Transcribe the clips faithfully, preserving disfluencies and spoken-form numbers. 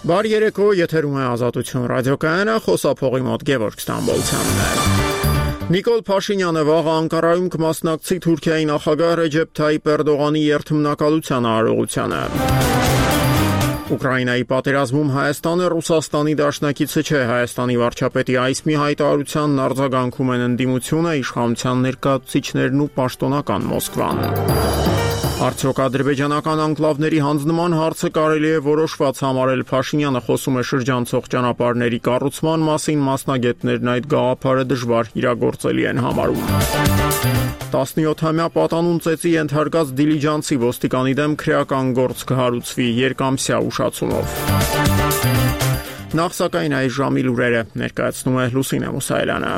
Բար երեկո եթերում է Ազատություն ռադիոկայանը, խոսափողի մոտ Գևորգ Ստամբոլցյանն է։ Նիկոլ Փաշինյանը վաղը Անկարայում կմասնակցի Թուրքիայի նախագահ Ռեջեփ Թայիպ Էրդողանի երթմնակալության արարողությանը։ Ուկրաինայի պատերազմում Հայաստանը Ռուսաստանի դաշնակիցը չէ, Հայաստանի վարչապետի այս մի հայտարարությանն արձագանքում են ընդդիմությունը, իշխանության ներկայացուցիչներն ու պաշտոնական Մոսկվան։ Արդյոք ադրբեջանական անկլավների հանձնման հարցը կարելի է որոշված համարել, Փաշինյանը խոսում է շրջանցող ճանապարհների կառուցման մասին, մասնագետներն այդ գաղափարը դժվար իրագործելի են համարում։ տասնյոթամյա պատանուն ծեծի ենթարկած դիլիջանցի ոստիկանի դեմ քրեական գործ կհարուցվի երկամսյա ուշացումով։ Նախ սակայն այս ժամի լուրերը ներկայացնում է Լուսինե Մուսայելյանը։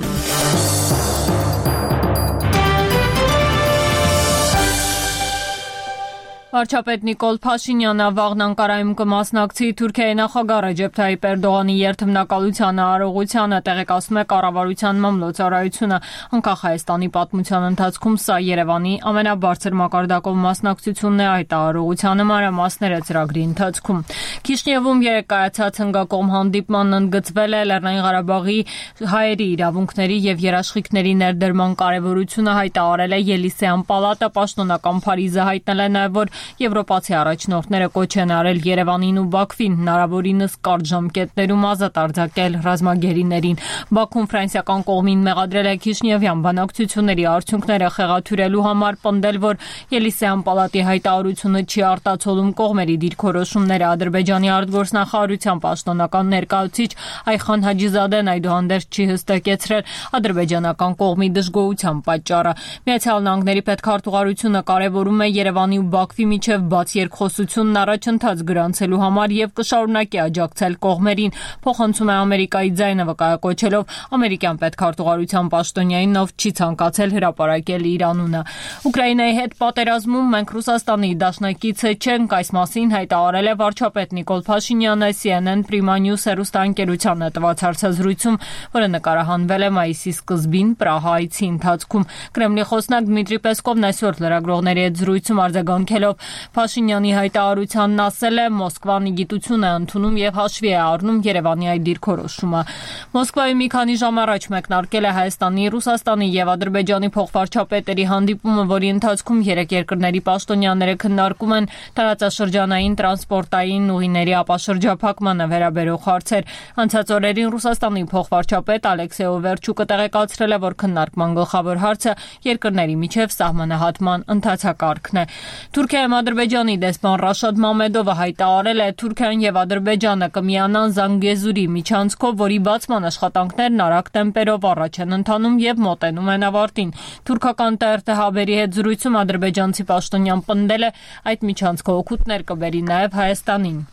Վարչապետ Նիկոլ Փաշինյանը վաղն Անկարայում կմասնակցի Թուրքիայի նախագահ Ռեջեփ Թայիպ Էրդողանի երթմնակալության արարողությանը, տեղեկացնում է կառավարության մամլոյցարայությունը։ Անկախ Հայաստանի պատմության ընթացքում սա Երևանի ամենաբարձր մակարդակով մասնակցությունն է այդ արարողությանը, մանրամասները ծրագրի ընթացքում։ Քիշնիևում երեկ կայացած հնգակողմ հանդիպմանն ընդգծվել է Լեռնային Ղարաբաղի հայերի իրավունքների եւ երաշխիքների ներդրման կարեւորությունը, հայտարարել է Ելիսեյան պալատը, պաշտոնական Փարիզը հայտնել է նաեւ, որ Եվրոպացի առաջնորդները կոչ են արել Երևանին ու Բաքվին հնարավորինս կարճ ժամկետներում ազատ արձակել ռազմագերիներին։ Բաքուն ֆրանսիական կողմին մեղադրել է Քիշնիևյան բանակցությունների արդյունքները խեղաթյուրելու համար, պնդել, որ Ելիսեյան պալատի հայտարարությունը չի արտացոլում կողմերի դիրքորոշումները։ Ադրբեջանի արտգործնախարարության պաշտոնական ներկայացուցիչ Այխան Հաջիզադեն այդուհանդերձ չի հստակեցրել ադրբեջանական կողմի դժգոհության պատճառը։ Միացյալ Նահանգների պետքարտուղարությունը կարևորում է Երևանի ու Բաքվի միջև բաց երկխոսությունն առաջընթաց գրանցելու համար եւ կշարունակի աջակցել կողմերին, փոխանցում է Ամերիկայի ձայնը, վկայակոչելով ամերիկյան պետքարտուղարության պաշտոնյային, ով չի ցանկացել հրապարակել իր անունը։ Ուկրաինայի հետ պատերազմում մենք Ռուսաստանի դաշնակիցը չենք, այս մասին հայտարարել է վարչապետ Նիկոլ Փաշինյանը C N N Prima News հեռուստաընկերությանը տված հարցազրույցում, որը նկարահանվել է մայիսի սկզբին Պրահա այցի ընթացքում։ Կրեմլի խոսնակ Դմիտրի Պեսկովն այսօր լրագրողների հետ զրույցում արձագանքելով Փաշինյանի հայտարարությանն ասել է, Մոսկվան գիտություն է ընդունում եւ հաշվի է առնում Երևանի այդ դիրքորոշումը։ Մոսկվայում մի քանի ժամ առաջ մեկնարկել է Հայաստանի, Ռուսաստանի եւ Ադրբեջանի փոխվարչապետերի հանդիպումը, որի ընթացքում երեք երկրների պաշտոնյաները քննարկում են տարածաշրջանային տրանսպորտային ուղիների ապաշրջափակմանը վերաբերող հարցեր։ Անցած օրերին Ռուսաստանի փոխվարչապետ Ալեքսեյ Օվերչուկը տեղեկացրել է, որ քննարկման գլխավոր հարցը երկրների միջև սահմանահատման ընթացակարգն է։ Թուրքիայում Ադրբեջանի դեսպան Ռաշադ Մամեդովը հայտարարել է, Թուրքիան եւ Ադրբեջանը կմիանան Զանգեզուրի միջանցքով, որի բացման աշխատանքներն արագ տեմպերով առաջ են ընթանում եւ մոտենում են ավարտին։ Թուրքական T R T հաբերի հետ զրույցում ադրբեջանցի պաշտոնյան պնդել է, այդ միջանցքը օգուտներ կբերի նաեւ Հայաստանին։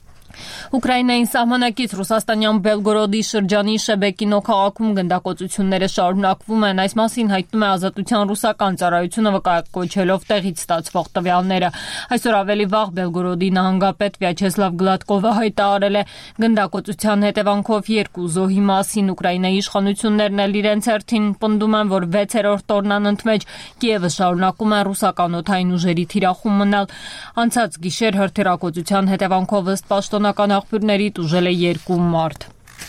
Ուկրաինային սահմանակից Ռուսաստանյան Բելգորոդի շրջանի Շեբեկինո քաղաքում գնդակոծությունները շարունակվում են։ Այս մասին հայտնում է Ազատության ռուսական ծառայությունը, վկայակոչելով տեղից ստացվող տվյալները։ Այսօր ավելի վաղ Բելգորոդի նահանգապետ Վյաչեսլավ Գլադկովը հայտարարել է գնդակոծության հետևանքով երկու զոհի մասին։ Ուկրաինայի իշխանություններն էլ իրենց հերթին պնդում են, որ վեցերորդ օրն անընդմեջ Կիևը շարունակում է ռուսական օդային ուժերի թիրախում մնալ։ Անցած գիշեր հրթիռակոծության հետևանքով ըստ պաշտոնական աղբյուրների տուժել է երկու մարդ։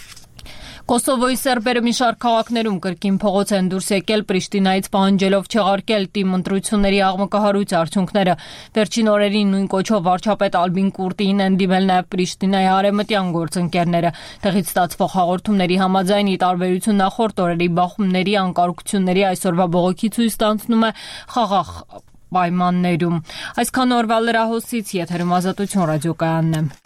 Կոսովոյի սերբերը մի շարք քաղաքներում կրկին փողոց են դուրս եկել Պրիշտինայից պահանջելով չեղարկել թիմ ընտրությունների աղմկահարույց արդյունքները։ Վերջին օրերին նույն կոչով վարչապետ Ալբին Կուրտիին են դիմել նաև Պրիշտինայի արևմտյան գործընկերները։ Տեղից ստացվող հաղորդումների համաձայն, ի տարբերություն նախորդ օրերի բախումների, անկարգությունների այսօրվա բողոքի ցույց տանձնում է խաղաղ պայմաններում։ Այսքան օրվա լրահոսից եթերում Ազատություն ռադիոկայանն է։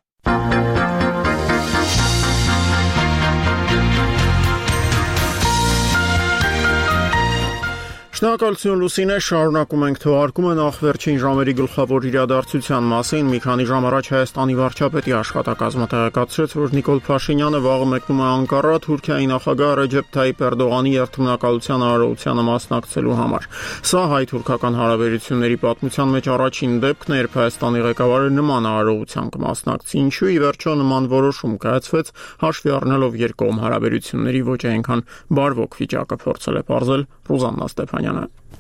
Շնորհակալություն Լուսինե, շարունակում ենք թողարկումը նախ վերջին ժամերի գլխավոր իրադարձության մասին։ Մի քանի ժամ առաջ Հայաստանի վարչապետի աշխատակազմը տեղեկացրեց, որ Նիկոլ Փաշինյանը վաղը մեկնում է Անկարա Թուրքիայի նախագահ Ռեջեփ Թայիպ Էրդողանի երթմնակալության արարողությանը մասնակցելու համար։ Սա հայ-թուրքական հարաբերությունների պատմության մեջ առաջին դեպքն է, երբ Հայաստանի ղեկավարը նման արարողության կմասնակցի, ինչու ի վերջո նման որոշում կայացվեց հաշվի առնելով երկկողմ հարաբերությունների ոչ այնքան բարվոք վիճակը, փորձել է պարզել Ռուզաննա Ստեփանյանը։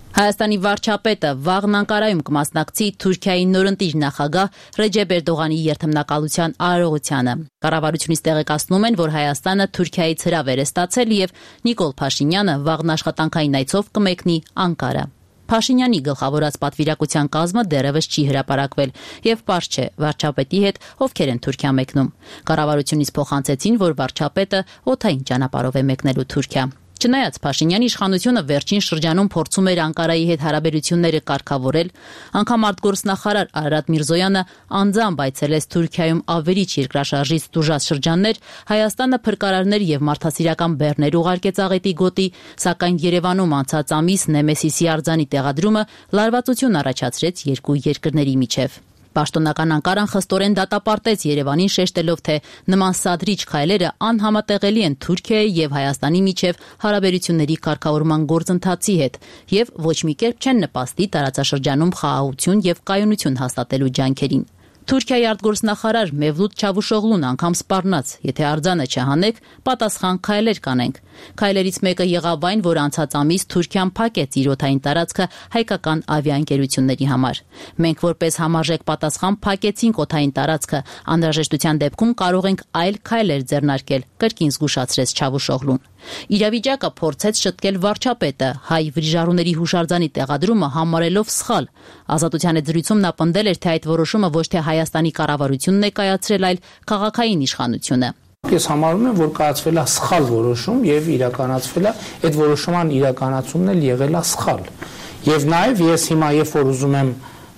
Հայաստանի վարչապետը վաղն Անկարայում կմասնակցի Թուրքիայի նորընտիր նախագահ Ռեջեփ Էրդողանի երթմնակալության արարողությանը։ Կառավարությունից տեղեկացնում են, որ Հայաստանը Թուրքիայից հրավեր է ստացել եւ Նիկոլ Փաշինյանը վաղն աշխատանքային այցով կմեկնի Անկարա։ Փաշինյանի գլխավորած պատվիրակության կազմը դեռևս չի հրապարակվել եւ պարզ չէ վարչապետի հետ ովքեր են Թուրքիա մեկնում։ Կառավարությունից փոխանցեցին, որ վարչապետը օդային ճանապարհով է մեկնելու Թուրքիա։ Չնայած Փաշինյանի իշխանությունը վերջին շրջանում փորձում էր Անկարայի հետ հարաբերությունները կարգավորել, անգամ արտգործնախարար Արարատ Միրզոյանը անձամբ այցելեց Թուրքիայում ավերիչ երկրաշարժից տուժած շրջաններ, Հայաստանը փրկարարներ եւ մարդասիրական բեռներ ուղարկեց աղետի գոտի, սակայն Երևանում անցած ամիս Նեմեսիսի արձանի տեղադրումը լարվածություն առաջացրեց երկու երկրների միջև։ Պաշտոնական Անկարան խստորեն դատապարտեց Երևանին, շեշտելով, թե նման սադրիչ քայլերը անհամատեղելի են Թուրքիայի եւ Հայաստանի միջև հարաբերությունների կարգավորման գործընթացի հետ եւ ոչ մի կերպ չեն նպաստի տարածաշրջանում խաղաղություն եւ կայունություն հաստատելու ջանքերին։ Թուրքիայի արտգործնախարար Մևլութ Չավուշօղլուն անգամ սպառնաց, եթե արձանը չհանեք, պատասխան քայլեր կանենք։ Քայլերից մեկը եղավ այն, որ անցած ամիս Թուրքիան փակեց իր օդային տարածքը հայկական ավիաընկերությունների համար։ Մենք որպես համարժեք պատասխան փակեցինք օդային տարածքը, անհրաժեշտության դեպքում կարող ենք այլ քայլեր ձեռնարկել, կրկին զգուշացրեց Չավուշօղլուն։ Իրավիճակը փորձեց շտկել վարչապետը, հայ վրիժառուների հուշարձանի տեղադրումը համարելով սխալ։ Ազատության զրույցում նա պնդել էր, թե այդ որոշումը ոչ թե Հայաստանի կառավարությունն է կայացրել, այլ քաղաքային իշխանությունը։ Ես համարում եմ, որ կայացվել է սխալ որոշում եւ իրականացվել է այդ որոշման իրականացումն էլ եղել է սխալ։ Եվ նաեւ ես հիմա երբ որ ուզում եմ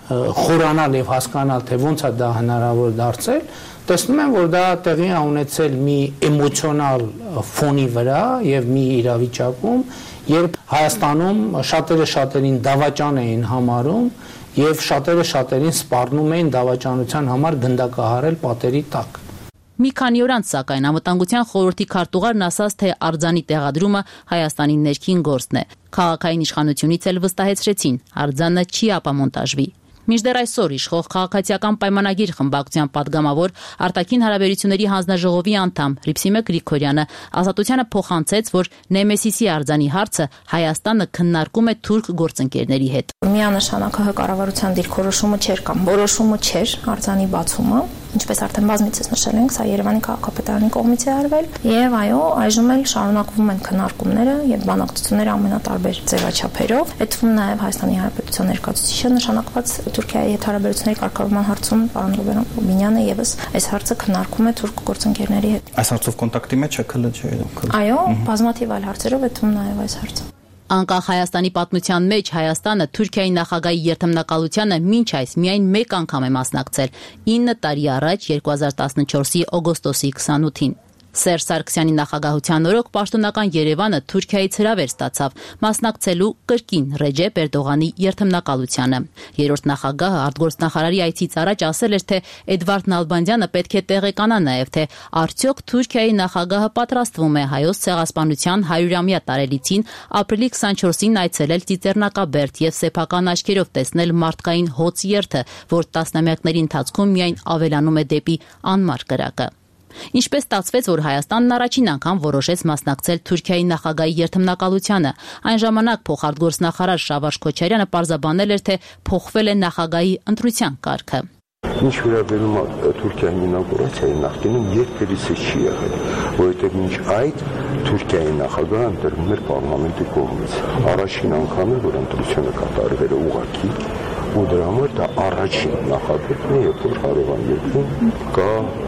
խորանալ եւ հասկանալ, թե ոնց է դա հնարավոր դարձել, տեսնում եմ, որ դա տեղի է ունեցել մի էմոցիոնալ ֆոնի վրա եւ մի իրավիճակում, երբ Հայաստանում շատերը շատերին դավաճան էին համարում եւ շատերը շատերին սպառնում էին դավաճանության համար գնդակահարել պատերի տակ։ Մի քանի օր անց, սակայն, Անվտանգության խորհրդի քարտուղարն ասաց, թե արձանի տեղադրումը Հայաստանի ներքին գործն է։ Քաղաքային իշխանությունից էլ վստահեցրեցին, արձանը չի ապամոնտաժվի։ Մինչդեռ այսօր իշխող քաղաքացիական պայմանագիր խմբակցության падգամավոր արտաքին հարաբերությունների հանձնաժողովի անդամ Հռիփսիմե Գրիգորյանը Ազատությանը փոխանցեց, որ Նեմեսիսի արձանի հարցը Հայաստանը քննարկում է թուրք գործընկերների հետ։ Միանշանակ ՀՀ կառավարության դիրքորոշումը չէր կամ որոշումը չէր արձանի բացումը, ինչպես արդեն բազմիցս նշել ենք, սա Երևանի քաղաքապետարանի կողմից է արվել, եւ այո, այժմ էլ շարունակվում են քննարկումները եւ բանակցությունները ամենատարբեր ձևաչափերով, այդ թվում նաեւ Հայաստանի Հանրապետության ներկայացուցիչը նշանակված Թուրքիայի հետ հարաբերությունների կարգավորման հարցում պարոն Ռոբերտ Ռուբինյանը եւս այս հարցը քննարկում է թուրք գործընկերների հետ։ Այս հարցով կոնտակտի մեջ է ՔԼՃ-ը։ Այո, բազմաթիվ այլ հարցերով, այդ թվում նաեւ այս հարցը։ Անկախ Հայաստանի պատմության մեջ Հայաստանը Թուրքիայի նախագահի երթմնակալությանը մինչ այս միայն մեկ անգամ է մասնակցել՝ ինը տարի առաջ երկու հազար տասնչորսի օգոստոսի քսանութին։ Սերժ Սարգսյանի նախագահության օրոք պաշտոնական Երևանը Թուրքիայից հրավեր ստացավ մասնակցելու կրկին Ռեջեփ Էրդողանի երթմնակալությանը։ Երրորդ նախագահը արտգործնախարարի այցից առաջ ասել էր, թե Էդվարդ Նալբանդյանը պետք է տեղեկանա նաև, թե արդյոք Թուրքիայի նախագահը պատրաստվում է Հայոց ցեղասպանության հարյուրամյա տարելիցին ապրիլի քսանչորսին այցելել Ծիծեռնակաբերդ եւ սեփական աչքերով տեսնել մարդկային հոծ երթը, որ տասնամյակների ընթացքում միայն ավելանում է դեպի անմար կրակը։ Ինչպես ստացվեց, որ Հայաստանն առաջին անգամ որոշեց մասնակցել Թուրքիայի նախագահի երթմնակալությանը։ Այն ժամանակ փոխարտգործնախարար Շավարժ Քոչարյանը պարզաբանել էր, թե փոխվել է նախագահի ընտրության կարգը։ Ինչ վերաբերում է Թուրքիայի ինագուրացիայի, նախկինում երբևիցե չի եղել, որովհետև մինչ այդ Թուրքիայի նախագահը ընտրվում էր պարլամենտի կողմից։ Առաջին անգամ է, որ ընտրությունը կատարվել է ուղղակի, ու դրա համար դա առաջին նախագծն է, երբ որ հարևան երկրում կա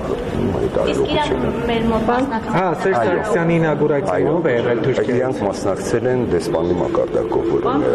այդ այլողությունը։ Հա, Սերժ Սարգսյանի ինագուրացիայով է եղել Թուրքիայից։ Իրանք մասնակցել են դեսպանի մակարդակով,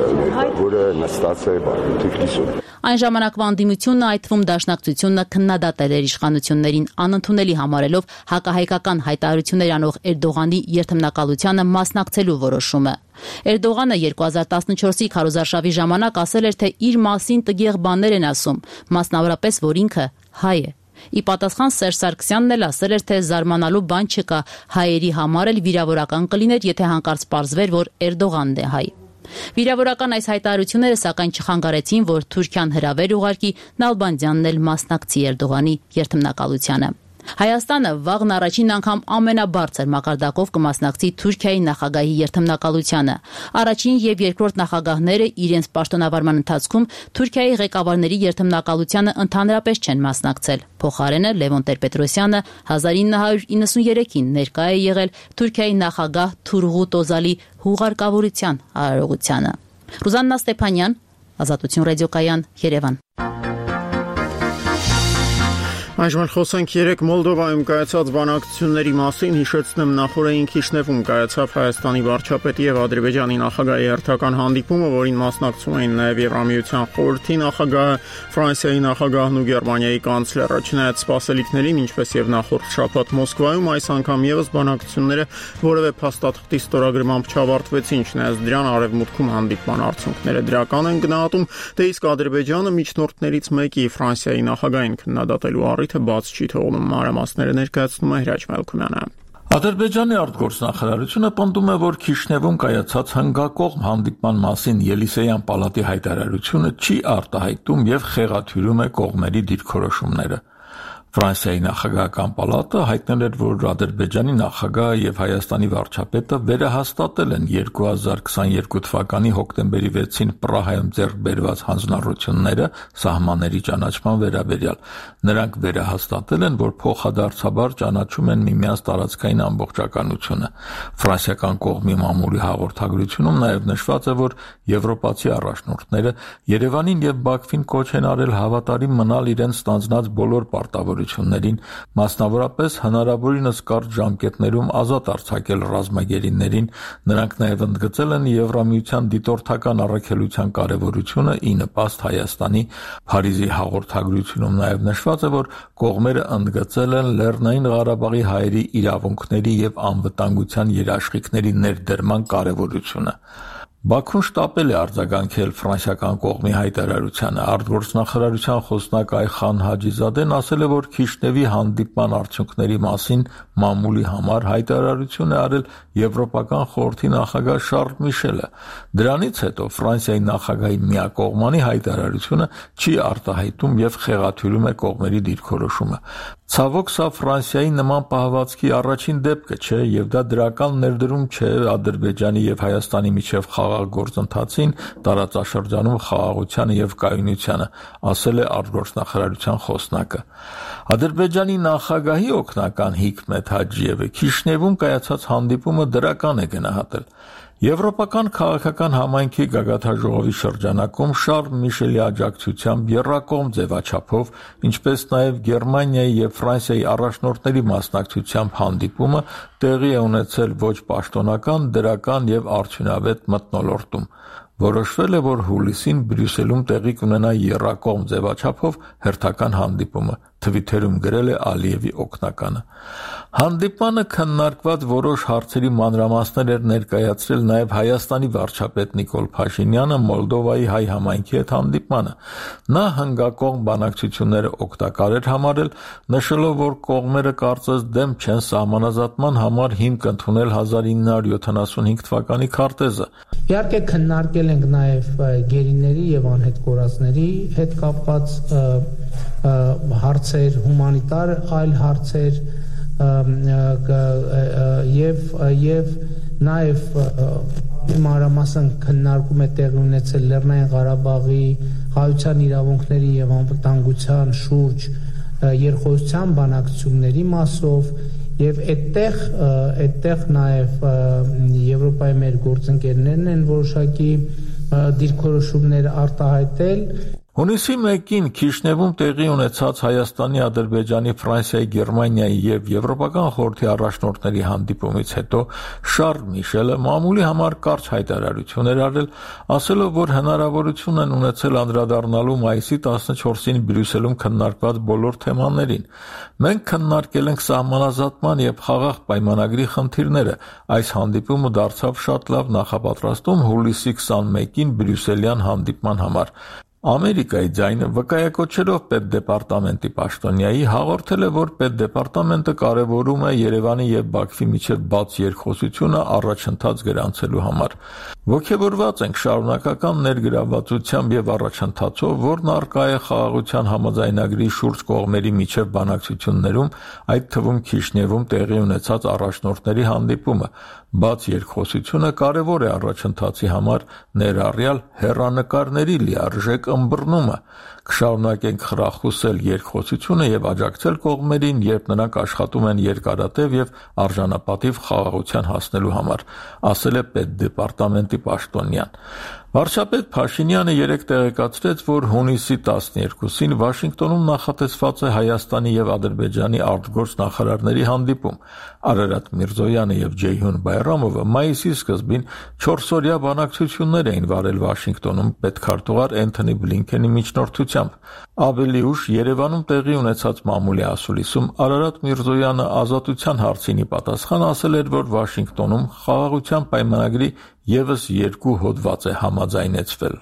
որը նստած է Թիֆլիսում։ Այն ժամանակվա անդիմությունը, այդ թվում դաշնակցությունը քննադատել էր իշխանություններին, անընդունելի համարելով հակահայկական հայտարարություններ անող Էրդողանի երթմնակալությանը մասնակցելու որոշումը։ Էրդողանը երկու հազար տասնչորսի քարոզարշավի ժամանակ ասել էր, թե իր մասին տգեղ բաներ են ասում, մասնավորապես, որ ինքը հայ է։ Ի պատասխան Սերժ Սարգսյանն էլ ասել էր, թե զարմանալու բան չկա, հայերի համար էլ վիրավորական կլիներ, եթե հանկարծ պարզվեր, որ Էրդողանն է հայ։ Վիրավորական այս հայտարարությունները սակայն չխանգարեցին, որ Թուրքիան հրավեր ուղարկի Նալբանդյանն էլ մասնակցի Էրդողանի երթմնակալությանը։ Հայաստանը վաղն առաջին անգամ ամենաբարձր մակարդակով կմասնակցի Թուրքիայի նախագահի երթմնակալությանը։ Առաջին եւ երկրորդ նախագահները իրենց պաշտոնավարման ընթացքում Թուրքիայի ղեկավարների երթմնակալությանը ընդհանրապես չեն մասնակցել։ Փոխարենը Լևոն Տեր-Պետրոսյանը հազար ինը հարյուր իննսուներեքին ներկա է եղել Թուրքիայի նախագահ Թուրղուտ Օզալի հուղարկավորության արարողությանը։ Ռուզաննա Ստեփանյան, Ազատություն ռադիոկայան, Երևան։ Այժմ խոսենք երեք Մոլդովայում կայացած բանակցությունների մասին, հիշեցնեմ նախորդին Քիշնևում կայացավ Հայաստանի վարչապետի եւ Ադրբեջանի նախագահի հերթական հանդիպումը, որին մասնակցում էին նաեւ Եվրամիության խորհրդի նախագահը, Ֆրանսիայի նախագահն ու Գերմանիայի կանցլերը։ Չնայած սպասելիքներին, ինչպես եւ նախորդ շաբաթ Մոսկվայում, այս անգամ եւս բանակցությունները որևէ փաստաթղթի ստորագրմամբ չավարտվեցին, չնայած դրան արևմուտքում հանդիպման արդյունքները դրական են գնահատում, դե իսկ Ադրբեջանը միջնորդներից մեկի Ֆրանսիայի նախագահին քննադատելու առիթ բաց չի թողնում։ Մանրամասները ներկայացնում է Հրաչ Մելքումյանը։ Ադրբեջանի արտգործնախարարությունը պնդում է, որ Քիշնևում կայացած հնգակողմ հանդիպման մասին Ելիսեյան պալատի հայտարարությունը չի արտահայտում եւ խեղաթյուրում է կողմերի դիրքորոշումները։ Ֆրանսիայի նախագահական պալատը հայտնել էր, որ Ադրբեջանի նախագահը եւ Հայաստանի վարչապետը վերահաստատել են երկու հազար քսաներկու թվականի հոկտեմբերի վեցին Պրահայում ձեռք բերված հանձնառությունները սահմանների ճանաչման վերաբերյալ։ Նրանք վերահաստատել են, որ փոխադարձաբար ճանաչում են միմյանց տարածքային ամբողջականությունը։ Ֆրանսիական կողմի մամուլի հաղորդագրությունում նաեւ նշված է, որ եվրոպացի առաջնորդները Երևանին եւ Բաքվին կոչ են արել հավատարիմ մնալ իրենց ստանձնած բոլոր պարտավորություններին, մասնավորապես հնարավորինս կարճ ժամկետներում ազատ արձակել ռազմագերիներին։ Նրանք նաև ընդգծել են Եվրամիության դիտորդական առաքելության կարևորությունը ի նպաստ Հայաստանի։ Փարիզի հաղորդագրությունում նաև նշված է, որ կողմերը ընդգծել են Լեռնային Ղարաբաղի հայերի իրավունքների եւ անվտանգության երաշխիքների ներդրման կարևորությունը։ Բաքուն շտապել է արձագանքել ֆրանսիական կողմի հայտարարությանը։ Արտգործնախարարության խոսնակ Այխան Հաջիզադեն ասել է, որ Քիշնևի հանդիպման արդյունքների մասին մամուլի համար հայտարարություն է արել Եվրոպական խորհրդի նախագահ Շարլ Միշելը։ Դրանից հետո Ֆրանսիայի նախագահի միակողմանի հայտարարությունը չի արտահայտում եւ խեղաթյուրում է կողմերի դիրքորոշումը։ Ցավոք, սա Ֆրանսիայի նման պահվածքի առաջին դեպքը չէ եւ դա դրական ներդրում չէ Ադրբեջանի եւ Հայաստանի միջև խաղաղ գործընթացին, տարածաշրջանում խաղաղությանը եւ կայունությանը, ասել է արտգործնախարարության խոսնակը։ Ադրբեջանի նախագահի օգնական Հիկմետ Հաջիևը Քիշնևում կայացած հանդիպումը դրական է գնահատել։ Եվրոպական քաղաքական համայնքի գագաթնաժողովի շրջանակում Շարլ Միշելի աջակցությամբ եռակողմ ձևաչափով, ինչպես նաև Գերմանիայի եւ Ֆրանսիայի առաջնորդների մասնակցությամբ հանդիպումը տեղի է ունեցել ոչ պաշտոնական, դրական եւ արդյունավետ մթնոլորտում։ Որոշվել է, որ հուլիսին Բրյուսելում տեղի կունենա եռակողմ ձևաչափով հերթական հանդիպումը, Թվիթերում գրել է Ալիևի օգնականը։ Հանդիպանը քննարկված որոշ հարցերի մանրամասներ էր ներկայացրել նաև Հայաստանի վարչապետ Նիկոլ Փաշինյանը Մոլդովայի հայ համայնքի հետ հանդիպմանը։ Նա հնգակողմ բանակցությունները օգտակար էր համարել, նշելով, որ կողմերը կարծես դեմ չեն սահմանազատման համար հիմք ընդունել հազար ինը հարյուր յոթանասունհինգ թվականի քարտեզը։ Իհարկե քննարկել ենք նաև գերիների եւ անհետ կորածների հետ կապված հարցեր, հումանիտար այլ հարցեր եւ եւ նաեւ մանրամասն քննարկում է տեղի ունեցել Լեռնային Ղարաբաղի հայության իրավունքների եւ անվտանգության շուրջ երկխոսության բանակցությունների մասով եւ այդտեղ այդտեղ նաեւ Եվրոպայի մեր գործընկերներն են որոշակի դիրքորոշումներ արտահայտել։ Հունիսի մեկին Քիշնևում տեղի ունեցած Հայաստանի, Ադրբեջանի, Ֆրանսիայի, Գերմանիայի եւ Եվրոպական խորհրդի առաջնորդների հանդիպումից հետո Շարլ Միշելը մամուլի համար կարճ հայտարարություն էր արել, ասելով, որ հնարավորություն են ունեցել անդրադառնալու մայիսի տասնչորսին Բրյուսելում քննարկված բոլոր թեմաներին։ Մենք քննարկել ենք սահմանազատման եւ խաղաղ պայմանագրի խնդիրները։ Այս հանդիպումը դարձավ շատ լավ նախապատրաստում հուլիսի քսանմեկին Բրյուսելյան հանդիպման համար։ Ամերիկայի ձայնը վկայակոչելով պետդեպարտամենտի պաշտոնյայի հաղորդել է, որ պետդեպարտամենտը կարևորում է Երևանի եւ Բաքվի միջև բաց երկխոսությունը առաջընթաց գրանցելու համար։ Ոգևորված ենք շարունակական ներգրավվածությամբ եւ առաջընթացով, որն առկա է խաղաղության համաձայնագրի շուրջ կողմերի միջև բանակցություններում, այդ թվում Քիշնևում տեղի ունեցած առաջնորդների հանդիպումը։ Բաց երկխոսությունը կարևոր է առաջընթացի համար, ներառյալ հեռանկարների լիարժեք ըմբռնումը։ Կշարունակենք խրախուսել երկխոսությունը եւ աջակցել կողմերին, երբ նրանք աշխատում են երկարատև եւ արժանապատիվ խաղաղության հասնելու համար, ասել է պետդեպարտամենտի պաշտոնյան։ Վարչապետ Փաշինյանը երեկ տեղեկացրեց, որ հունիսի տասներկուսին Վաշինգտոնում նախատեսված է Հայաստանի եւ Ադրբեջանի արտգործ նախարարների հանդիպում։ Արարատ Միրզոյանը եւ Ջեյհուն Բայրամովը մայիսի սկզբին չորսօրյա բանակցություններ էին վարել Վաշինգտոնում պետքարտուղար Էնթոնի Բլինքենի միջնորդությամբ։ Ավելի ուշ Երևանում տեղի ունեցած մամուլի ասուլիսում Արարատ Միրզոյանը ազատության հարցինի պատասխան ասել էր, որ Վաշինգտոնում խաղաղության պայմանագրի եւս երկու հոդված է համաձայնեցվել։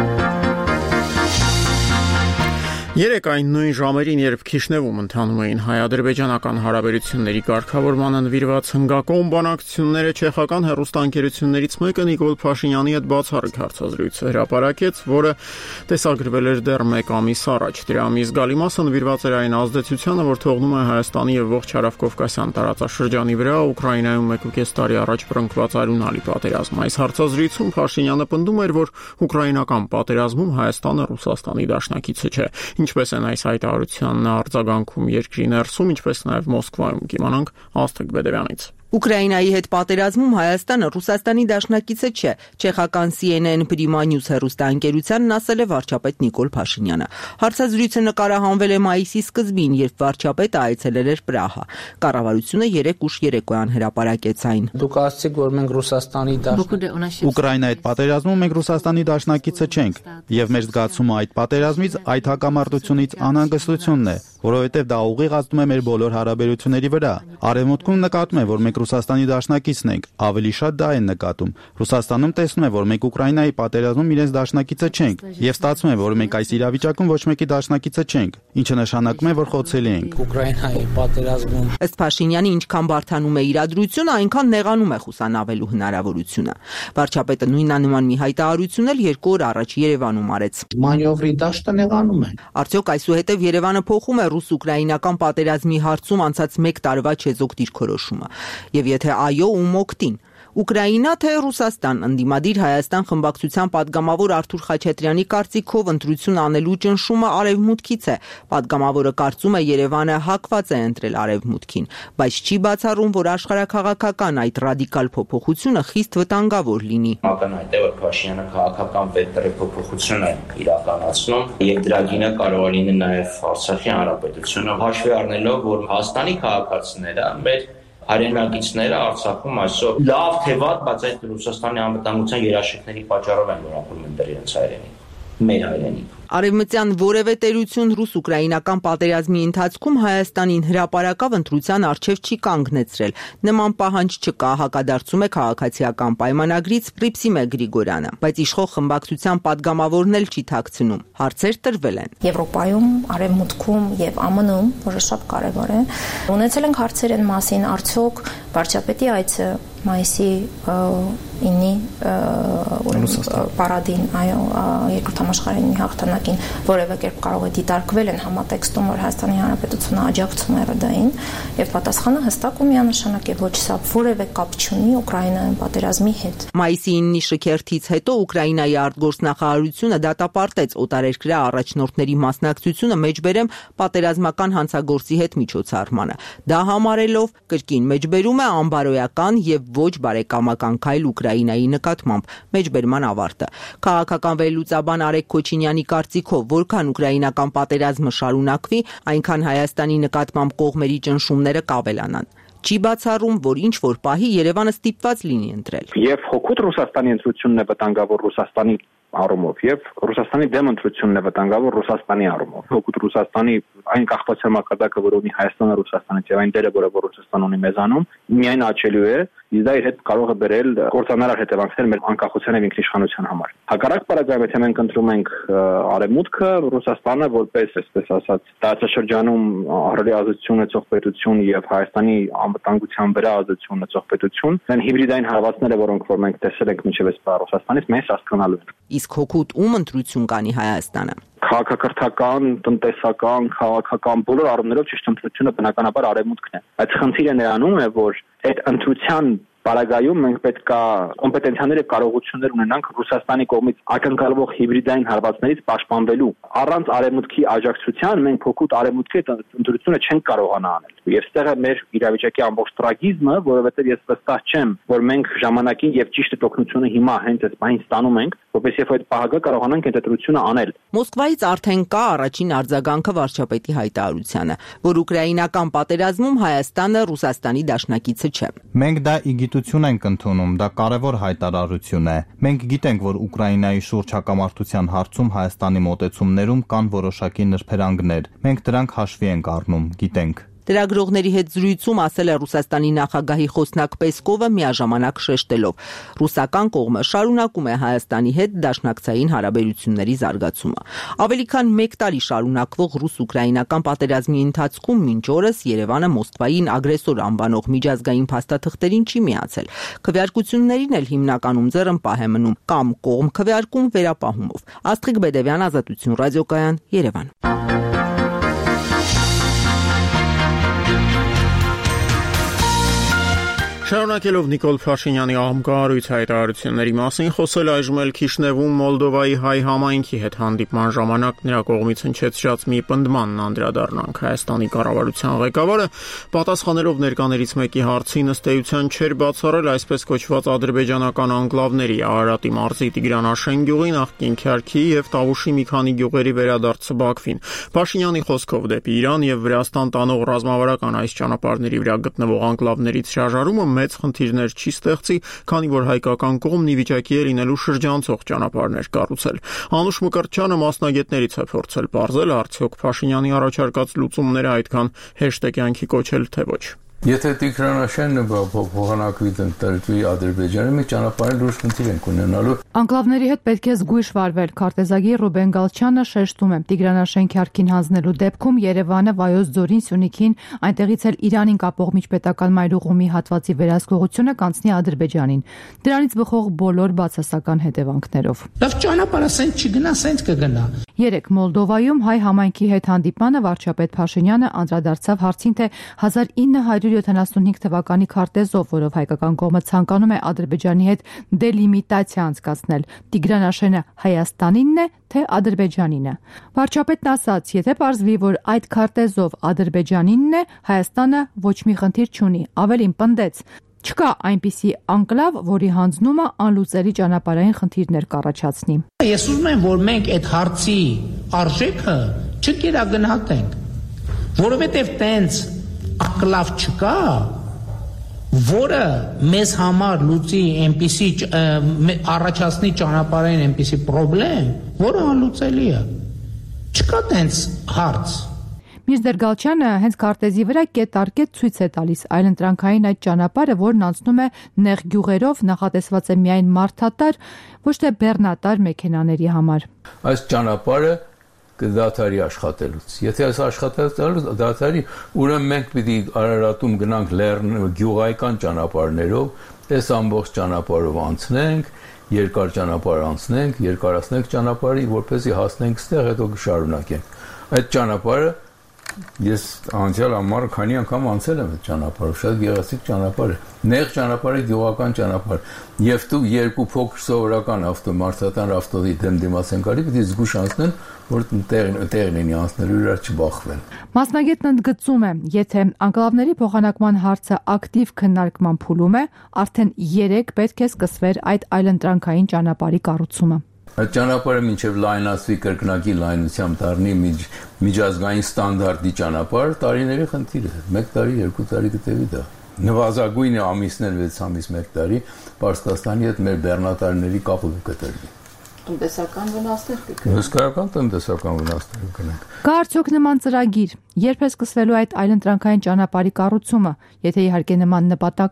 Երեկ այն նույն ժամերին, երբ Քիշնևում ընթանում էին հայ-ադրբեջանական հարաբերությունների կարգավորմանը նվիրված հնգակողմ բանակցությունները, չեխական հեռուստաընկերություններից մեկը Նիկոլ Փաշինյանի հետ բացառիկ հարցազրույց հրապարակեց, որը տեսագրվել էր դեռ մեկ ամիս առաջ։ Դրա մի զգալի մասը նվիրված էր այն ազդեցությանը, որ թողնում է Հայաստանի եւ ողջ Հարավկովկասյան տարածաշրջանի վրա Ուկրաինայում մեկ ու կես տարի առաջ բռնկված արյունալի պատերազմ։ Այս հարցազրույցում Փաշինյանը պնդում էր, որ ուկրաինական պատերազմում Հայաստանը Ռուսաստանի դաշնակիցը չէ։ Ինչպես են այս հայտարարությանն արձագանքում երկրի ներսում, ինչպես նաև Մոսկվայում, կիմանանք Աստղիկ Բեդևյանից։ Ուկրաինայի հետ պատերազմում Հայաստանը Ռուսաստանի դաշնակիցը չէ, չեխական C N N Prima News հեռուստաընկերությանն ասել է վարչապետ Նիկոլ Փաշինյանը։ Հարցազրույցը նկարահանվել է մայիսի սկզբին, երբ վարչապետը այցելել էր Պրահա։ Կառավարությունը երեկ ուշ երեկոյան հրապարակեց այն։ Դուք ասացիք, որ մենք Ռուսաստանի դաշնակիցը Ուկրաինայի հետ պատերազմում մենք Ռուսաստանի դաշնակիցը չենք, եւ մեր զգացումը այդ պատերազմից, այդ հակամարտությունից անհանգստությունն է, որովհետեւ դա ուղիղ ազդում է մեր բոլոր հարաբերությունների վրա։ Արևմուտքում նկատում է, որ մենք Ռուսաստանի դաշնակիցն ենք, ավելի շատ դա են նկատում։ Ռուսաստանում տեսնում է, որ մենք Ուկրաինայի պատերազմում իրենց դաշնակիցը չենք, եւ ստացվում է, որ մենք այս իրավիճակում ոչ մեկի դաշնակիցը չենք, ինչը նշանակում է, որ խոցելի ենք։ Ուկրաինայի պատերազմում Ըստ Փաշինյանի, ինչքան բարթանում է իրադրությունը, այնքան նեղանում է խուսանավելու հնարավորությունը։ Վարչապետը նույնանման մի հայտարարություն էլ երկու օր առաջ Երևանում արեց։ մանևրի դաշտը նեղանում է։ Արդյոք այսուհետև Երևանը փոխում է ռուս-ուկրաինական պատերազմի հարցում անցած մեկ տարվա չեզոք դիրքորոշումը։ Եվ եթե այո, ում օգտին։ Ուկրաինա թե Ռուսաստան, ընդդիմադիր Հայաստան խմբակցության падգամավոր Արթուր Խաչատրյանի կարծիքով ընտրություն անելու ճնշումը արևմուտքից է։ Падգամավորը կարծում է Երևանը հակված է ընտրել արևմուտքին, բայց չի բացառում, որ աշխարհաքաղաքական այդ ռադիկալ փոփոխությունը խիստ վտանգավոր լինի։ Ակնհայտ է, որ Փաշինյանը քաղաքական վեկտորի փոփոխություն է իրականացնում, եւ դրա գինը կարող է լինել նաեւ Արցախի հանրապետությունը, հաշվի առնելով, որ Հայաստանի քաղաքացիները մեր հայրենակիցները Արցախում այսօր լավ թե վատ, բայց այդ Ռուսաստանի անվտանգության երաշխիքների պատճառով են, որ ապրում են դեր իրենց հայրենիք, մեր հայրենիք։ Արևմտյան որևէ տերություն ռուս-ուկրաինական պատերազմի ընթացքում Հայաստանին հրապարակավ ընտրության առջև չի կանգնեցրել։ Նման պահանջ չկա, հակադարձում է քաղաքացիական պայմանագրից Պրիպսիմե Գրիգորյանը, բայց իշխող խմբակցության падգամավորն էլ չի թաքցնում։ Հարցեր տրվել են։ Եվրոպայում, Արևմուտքում եւ Ամն Ում, որը շատ կարեւոր է, ունեցել ենք հարցեր են մասին, արդյոք վարչապետի այցը մայիսի ինի պարադին, այո, երկրորդ համաշխարհային հաղթանակին որևէ կերպ կարող է դիտարկվել են համատեքստում, որ Հայաստանի Հանրապետությունը աջակցում է Ռ Դ-ին, եւ պատասխանը հստակ ու միանշանակ է, ոչ սա որևէ կապ չունի Ուկրաինայում պատերազմի հետ։ Մայիսի ինի շքերթից հետո Ուկրաինայի արտգործնախարարությունը դատապարտեց օտարերկրյա առաջնորդների մասնակցությունը մեջբերեմ պատերազմական հանցագործի հետ միջոցառմանը։ Դա համարելով կրկին մեջբերում է անբարոյական եւ ոչ բարեկամական քայլ Ուկրաինայի նկատմամբ մեջբերման ավարտը։ Քաղաքական վերլուծաբան Արեգ Քոչինյանի կարծիքով, որքան ուկրաինական պատերազմը շարունակվի, այնքան Հայաստանի նկատմամբ կողմերի ճնշումները կավելանան։ Չի բացառում, որ ինչ որ պահի Երևանը ստիպված լինի ընտրել։ Եվ հոգուտ Ռուսաստանի ընտրությունն է վտանգավոր Ռուսաստանի առումով եւ Ռուսաստանի դեմ ընտրությունն է վտանգավոր Ռուսաստանի առումով։ Հոգուտ Ռուսաստանի այն կախվածության մակարդակը, որ ունի Հայաստանը Ռուսաստանից եւ այն դերը, որը որ Ռուսաստան ունի մեզանում, միայն աչելու է իսկ դա իր հետ կարող է բերել կործանարար հետևանքներ մեր անկախության եւ ինքնիշխանության համար։ Հակառակ պարագայում, եթե մենք ընտրում ենք արևմուտքը, Ռուսաստանը որպես, այսպես ասած, տարածաշրջանում ահռելի ազդեցություն ունեցող պետություն եւ Հայաստանի անվտանգության վրա ազդեցություն ունեցող պետություն, այն հիբրիդային հարվածները, որոնք որ մենք տեսել ենք մինչեւ այս Ռուսաստանից, մեզ հասկանալու են։ Իսկ հոգուտ ում ընտրություն կանի Հայաստանը։ Քաղաքակրթական, տնտեսական, քաղաքական բոլոր առումներով ճիշտ ընտրությունը բնականաբար արևմուտքն է։ Այդ խնդիրը նրանում է, որ այդ ընտրության Պարագայում մենք պետք է կոմպետենցիաներ եւ կարողություններ ունենանք Ռուսաստանի կողմից ակնկալվող հիբրիդային հարվածներից պաշտպանվելու։ Առանց արևմուտքի աջակցության մենք փոքրուտ արևմուտքի ընտրությունը չենք կարողանա անել։ Եվ ստեղ է մեր իրավիճակի ամբողջ տրագիզմը, որովհետեւ ես վստահ չեմ, որ մենք ժամանակին եւ ճիշտ օգնությունը հիմա հենց այս պահին ստանում ենք, որովհետեւ այդ պահակը կարողանանք այդ ընտրությունը անել։ Մոսկվայից արդեն կա առաջին արձագանքը վարչապետի հայտարարությանը, որ ուկրաինական պատերազմում Հայաստանը Ռուսաստանի դաշնակիցը չէ։ Մենք դա իգիտություն ենք ընդունում, դա կարևոր հայտարարություն է։ Մենք գիտենք, որ Ուկրաինայի շուրջ հակամարտության հարցում Հայաստանի մոտեցումներում կան որոշակի նրբերանգներ։ Մենք դրանք հաշվի ենք առնում, գիտենք։ Լրագրողների հետ զրույցում ասել է Ռուսաստանի նախագահի խոսնակ Պեսկովը միաժամանակ շեշտելով. ռուսական կողմը շարունակում է Հայաստանի հետ դաշնակցային հարաբերությունների զարգացումը։ Ավելի քան մեկ տարի շարունակվող ռուս-ուկրաինական պատերազմի ընթացքում մինչ օրս Երևանը Մոսկվային ագրեսոր անվանող միջազգային փաստաթղթերին չի միացել։ Քվեարկություններին էլ հիմնականում ձեռնպահ է մնում կամ կողմ քվեարկում վերապահումով։ Աստղիկ Բեդևյան, Ազատություն ռադիոկայան, Երևան։ Շարունակելով Նիկոլ Փաշինյանի ահամկահարույց հայտարարությունների մասին խոսել այժմ էլ Քիշնևում Մոլդովայի հայ համայնքի հետ հանդիպման ժամանակ նրա կողմից հնչեցրած մի պնդմանն անդրադառնանք։ Հայաստանի կառավարության ղեկավարը պատասխանելով ներկաներից մեկի հարցին ըստ էության չէր բացառել այսպես կոչված ադրբեջանական անկլավների Արարատի մարզի Տիգրանաշեն գյուղի, նախկին Քյարքի եւ Տավուշի մի քանի գյուղերի վերադարձը Բաքվին։ Փաշինյանի խոսքով դեպի Իրան եւ Վրաստան տանող ռազմավարական այս ճանապարհների վրա գտնվող անկլավներից հրաժարումը մեծ խնդիրներ չի ստեղծի, քանի որ հայկական կողմն ի վիճակի է լինելու շրջանցող ճանապարհներ կառուցել։ Անուշ Մկրտչյանը մասնագետներից է փորձել պարզել, արդյոք Փաշինյանի առաջարկած լուծումները այդքան հեշտ է կյանքի կոչել, թե ոչ։ Եթե Տիգրանաշենը փոխանակվի տնտեսի Ադրբեջանը մի ճանապարհի լուրջ խնդիր են ունենալու։ Անկլավների հետ պետք է զգույշ վարվել։ Քարտեզագիր Ռուբեն Գալչյանը շեշտում է. Տիգրանաշեն Քյարքին հանձնելու դեպքում Երևանը Վայոց ձորին, Սյունիքին, այնտեղից էլ Իրանին կապող միջպետական մայրուղումի հատվածի վերահսկողությունը կանցնի Ադրբեջանին։ Դրանից բխող բոլոր բացասական հետևանքներով։ Լավ ճանապարհը սենց չգնա, սենց կգնա։ Երեք Մոլդովայում հայ համայնքի հետ հանդիպմանը վարչապետ Փաշինյանը անդրադարձավ հարցին, թե հազար ինը հարյուր յոթանասունհինգ թվականի քարտեզով, որով հայկական կողմը ցանկանում է Ադրբեջանի հետ դելիմիտացիա անցկացնել, Տիգրանաշենը Հայաստանինն է, թե Ադրբեջանինը։ Վարչապետն ասաց, եթե պարզվի, որ այդ քարտեզով Ադրբեջանինն է, Հայաստանը ոչ մի խնդիր չունի, ավելին պնդեց. Չկա այնպիսի անկլավ, որի հանձնումը անլուծելի ճանապարհային խնդիրներ կառաջացնի։ Ես ուզում եմ, որ մենք այդ հարցի արժեքը չկերագնահատենք, որովհետև տենց անկլավ չկա, որը մեզ համար լուծի այնպիսի առաջացնի ճանապարհային այնպիսի խնդրեմ, որը անլուծելի է։ Չկա տենց հարց։ Միրզեր Գալչյանը հենց քարտեզի վրա կետ առ կետ ցույց է տալիս այլընտրանքային այդ ճանապարհը, որն անցնում է նեղ գյուղերով, նախատեսված է միայն մարդատար, ոչ թե բեռնատար մեքենաների համար։ Այս ճանապարհը կդադարի աշխատելուց։ Եթե այս աշխատելուց դադարի, ուրեմն մենք պիտի Արարատում գնանք լեռն գյուղայական ճանապարհներով, այս ամբողջ ճանապարհով անցնենք, երկար ճանապարհ անցնենք, երկարացնենք ճանապարհը, որպեսզի հասնենք ստեղ, հետո կշարունակենք։ Այդ ճանապարհը ես անցյալ ամառ քանի անգամ անցել եմ այդ ճանապարհով, շատ գեղեցիկ ճանապարհ է։ Նեղ ճանապարհը գյուղական ճանապարհ։ Եվ դու երկու փոքր սովորական ավտոմարտատար ավտոդի դեմ դիմաց են գալի, պիտի զգուշ անցնեն, որ տեղ տեղ լինի անցնելու իրար չբախվեն։ Մասնագետն ընդգծում է, եթե անկլավների փոխանակման հարցը ակտիվ քննարկման փուլում է, արդեն երեք պետք է սկսվեր այդ այլընտրանքային ճանապարհի կառուցումը։ Այդ ճանապարհը մինչև լայնացվի կրկնակի լայնությամբ դառնի միջ, միջազգային ստանդարտի ճանապարհ, տարիների խնդիր է։ մեկ տարի, երկու տարի կտևի դա։ Նվազագույնը ամիսներ վեց ամիս մեկ տարի Պարսկաստանի հետ մեր բեռնատարների կապը կտրվի։ Տնտեսական վնասներ կգնեն։ Հսկայական տնտեսական վնասներ կգնեն։ Կա արդյոք նման ծրագիր, երբ է սկսվելու այդ այլընտրանքային ճանապարհի կառուցումը, եթե իհարկե նման նպատակ կա։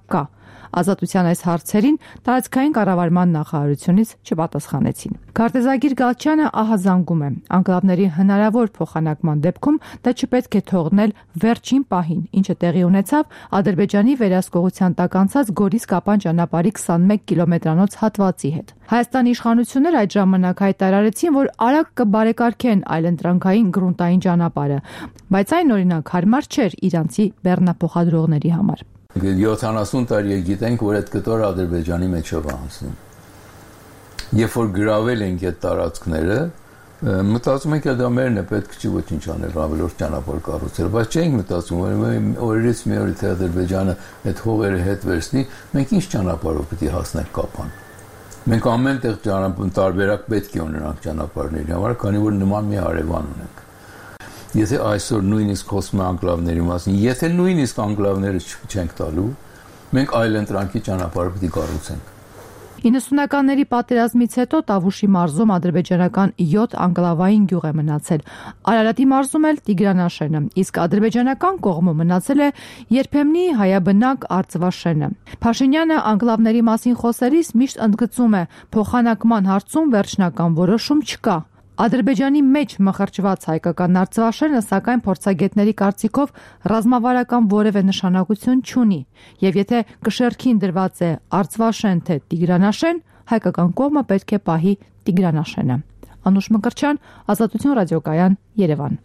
Ազատության այս հարցերին տարածքային կառավարման նախարարությունից չպատասխանեցին։ Քարտեզագիր Գալչյանը ահազանգում է, անկլավների հնարավոր փոխանակման դեպքում դա չպետք է թողնել վերջին պահին, ինչը տեղի ունեցավ Ադրբեջանի վերահսկողության տակ անցած Գորիս-Կապան ճանապարհի քսանմեկ կիլոմետրանոց հատվածի հետ։ Հայաստանի իշխանությունները այդ ժամանակ հայտարարեցին, որ արագ կբարեկարգեն այլընտրանքային գրունտային ճանապարհը, բայց այն օրինակ հարմար չէր իրանցի բեռնափոխադրողների համար։ յոթանասուն տարի գիտենք, որ այդ կտորը Ադրբեջանի մեջ է անցնում։ Երբ որ գրավել ենք այդ տարածքները, մտածում ենք, դա մերն է, պետք չի ոչինչ անել, ավելորդ ճանապարհ կառուցել, բայց չենք մտածում, որ օրերից մի օր թե Ադրբեջանը այդ հողերը հետ վերցնի, մենք ինչ ճանապարհով պետք է հասնենք Կապան։ Մենք ամեն տեղ ճանապարհ տարբերակ պետք է ունենանք ճանապարհների համար, քանի որ նման մի հարևան ունենք։ Եթե այսօր նույնիսկ խոսում ենք անկլավների մասին, եթե նույնիսկ անկլավները չենք տալու, մենք այլ ընտրանքի ճանապարհ պետք է կառուցենք։ իննսունականների պատերազմից հետո Տավուշի մարզում ադրբեջանական յոթ անկլավային գյուղ է մնացել։ Արարատի մարզում էլ Տիգրանաշենը, իսկ ադրբեջանական կողմում մնացել է երբեմնի հայաբնակ Արծվաշենը։ Փաշինյանը անկլավների մասին խոսելիս միշտ ընդգծում է, փոխանակման հարցում վերջնական որոշում չկա։ Ադրբեջանի մեջ մխրճված հայկական Արծվաշենը, սակայն փորձագետների կարծիքով ռազմավարական որևէ նշանակություն չունի, եւ եթե կշեռքին դրված է Արծվաշեն թե Տիգրանաշեն, հայկական կողմը պետք է պահի Տիգրանաշենը։ Անուշ Մկրտչյան, Ազատություն ռադիոկայան, Երևան։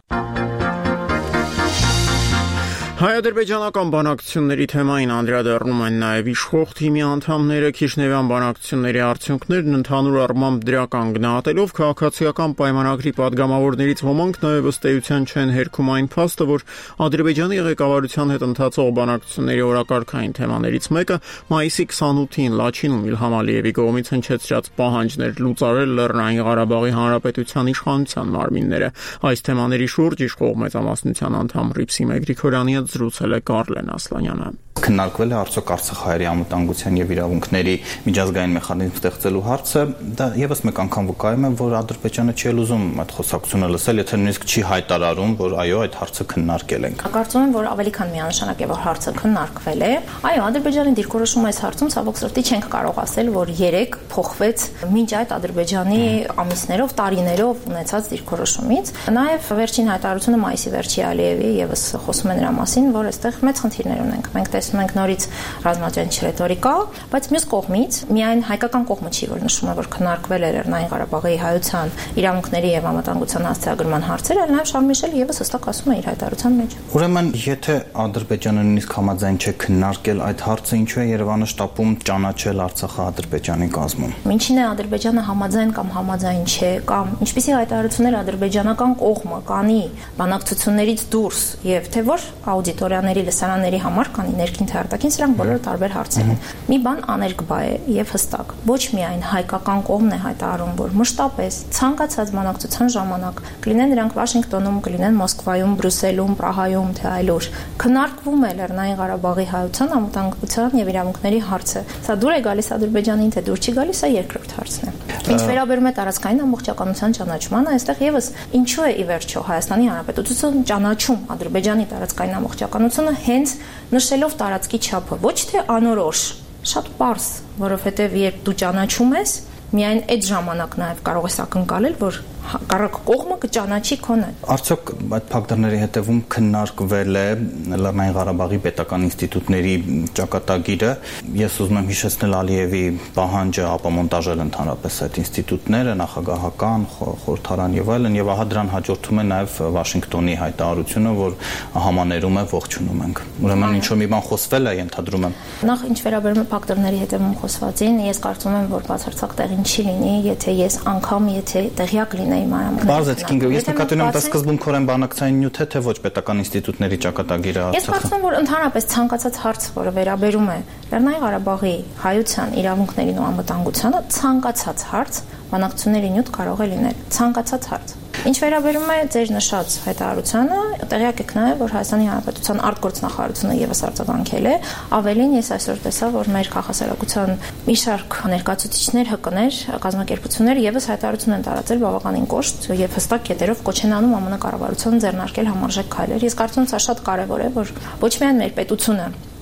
Հայ-ադրբեջանական բանակցությունների թեմային անդրադառնում են նաև իշխող թիմի անդամները, Քիշնևյան բանակցությունների արդյունքներն ընդհանուր առմամբ դրական գնահատելով, քաղաքացիական պայմանագրի падգամավորներից ոմանք նաև ըստ էության չեն հերքում այն փաստը, որ Ադրբեջանի ղեկավարության հետ ընթացող բանակցությունների օրակարգային թեմաներից մեկը մայիսի քսանութին Լաչինում Իլհամ Ալիևի կողմից հնչեցրած պահանջն էր լուծարել Լեռնային Ղարաբաղի Հանրապետության իշխանության մարմինները։ Այս թեմաների շուրջ իշխող մեծամասնության անդամ Ռիփսիմե Գրիգորյանի զրուցել է Կարլեն Ասլանյանը։ Քննարկվել է արդյոք Արցախահայերի անվտանգության եւ իրավունքների միջազգային մեխանիզմ ստեղծելու հարցը, դա եւս մեկ անգամ վկայում է, որ Ադրբեջանը չի ուզում այդ խոսակցությունը լսել, եթե նույնիսկ չի հայտարարում, որ այո, այդ հարցը քննարկել ենք։ Կարծում եմ, որ ավելի քան միանշանակ է, որ հարցը քննարկվել է։ Այո, Ադրբեջանի դիրքորոշումը այս հարցում ցավոք սրտի չենք կարող ասել, որ երեք փոխվեց մինչ այդ Ադրբեջանի ամիսներով, տարիներով ունեցած դիրքորոշումից։ Նաեւ վերջին հայտարարությունը մայիսի վերջի Ալիևի եւս խոսում է նրա մասին, որ այստեղ մեծ խնդիրներ ունենք։ Մենք տեսնում ենք նորից ռազմաճանաչ ռետորիկա, բայց մյուս կողմից միայն հայկական կողմը չի, որ նշում է, որ քննարկվել է Լեռնային Ղարաբաղի հայության իրավունքների եւ անվտանգության հասցեագրման հարցերը, այլ նաեւ Շարլ Միշելը եւս հստակ ասում է իր հայտարարության մեջ։ Ուրեմն, եթե Ադրբեջանը նույնիսկ համաձայն չէ քննարկել այդ հարցը, ինչու է Երևանը շտապում ճանաչել Արցախը Ադրբեջանի կազմում։ Ինչին է Ադրբեջանը համաձայն կամ համաձայն չէ, կամ ինչպիսի հայտարարություններ ադրբեջանական կողմը կանի բանակցություններից դուրս եւ թե որ աուդիտորիաների լսարանների համար կանի ներքին թե արտաքին, սրանք բոլորը տարբեր հարցեր են։ Մի բան աներկբա է եւ հստակ։ Ոչ միայն հայկական կողմն է հայտարարում, որ մշտապես ցանկացած բանակցության ժամանակ կլինեն նրանք Վաշինգտոնում, կլինեն Մոսկվայում, Բրյուսելում, Պրահայում, թե այլուր, քննարկվում է Լեռնային Ղարաբաղի հայության անվտանգության եւ իրավունքների հարցը։ Սա դուր է գալիս Ադրբեջանին, թե դուր չի գալիս, սա երկրորդ հարցն է։ Ինչ վերաբերում է տարածքային ամբողջականության ճանաչմանը, այստեղ եւս ինչու է ի վերջո Հայաստանի Հանրապետությունը ճանաչում Ադրբեջանի տարածքային ամբողջականությունը հենց նշելով տարածքի չափը, ոչ թե անորոշ, շատ պարզ, որովհետև երբ դու ճանաչում ես, միայն այդ ժամանակ նաև կարող ես ակնկալել, որ Կարակ կողմը կճանաչի քոնը։ Արդյոք այդ փակտորների հետևում քննարկվել է Լեռնային Ղարաբաղի պետական ինստիտուտների ճակատագիրը։ Ես ուզում եմ հիշեցնել Ալիևի պահանջը ապամոնտաժել ընդհանրապես այդ ինստիտուտները, նախագահական, խորհրդարան եւ այլն, եւ ահա դրան հաջորդում է նաեւ Վաշինգտոնի հայտարարությունը, որ համաներում է, ողջունում ենք։ Ուրեմն ինչ-որ մի բան խոսվել է, ենթադրում եմ։ Նախ ինչ վերաբերում է փակտորների հետևում խոսվածին, ես կարծում եմ, որ բացարձակ տեղին չի լինի, եթե ես անգամ եթե տեղյակ լինեի Բարձր քինգը, ես նկատում եմ, դա սկզբունքորեն բանակցային նյութ է, թե ոչ պետական ինստիտուտների ճակատագիրը։ Ես կարծում եմ, որ ընդհանրապես ցանկացած հարց, որը վերաբերում է Լեռնային Ղարաբաղի հայության իրավունքներին ու անվտանգությանը, ցանկացած հարց բանակցությունների նյութ կարող է լինել, ցանկացած հարց։ Ինչ վերաբերում է ձեր նշած հայտարարությանը, տեղյակ եք նաև, որ Հայաստանի Հանրապետության արտգործնախարարությունը եւս արձագանքել է, ավելին ես այսօր տեսա, որ մեր քաղաքասարակության մի շարք ներկայացուցիչներ, հկներ, կազմակերպություններ եւս հայտարարություն են տարածել բավականին կոշտ եւ հստակ կետերով կոչ են անում ԱՄՆ կառավարությանը ձեռնարկել համարժեք քայլեր։ Ես կարծում եմ, սա շատ կարեւոր է, որ ոչ միայն մեր պետությունը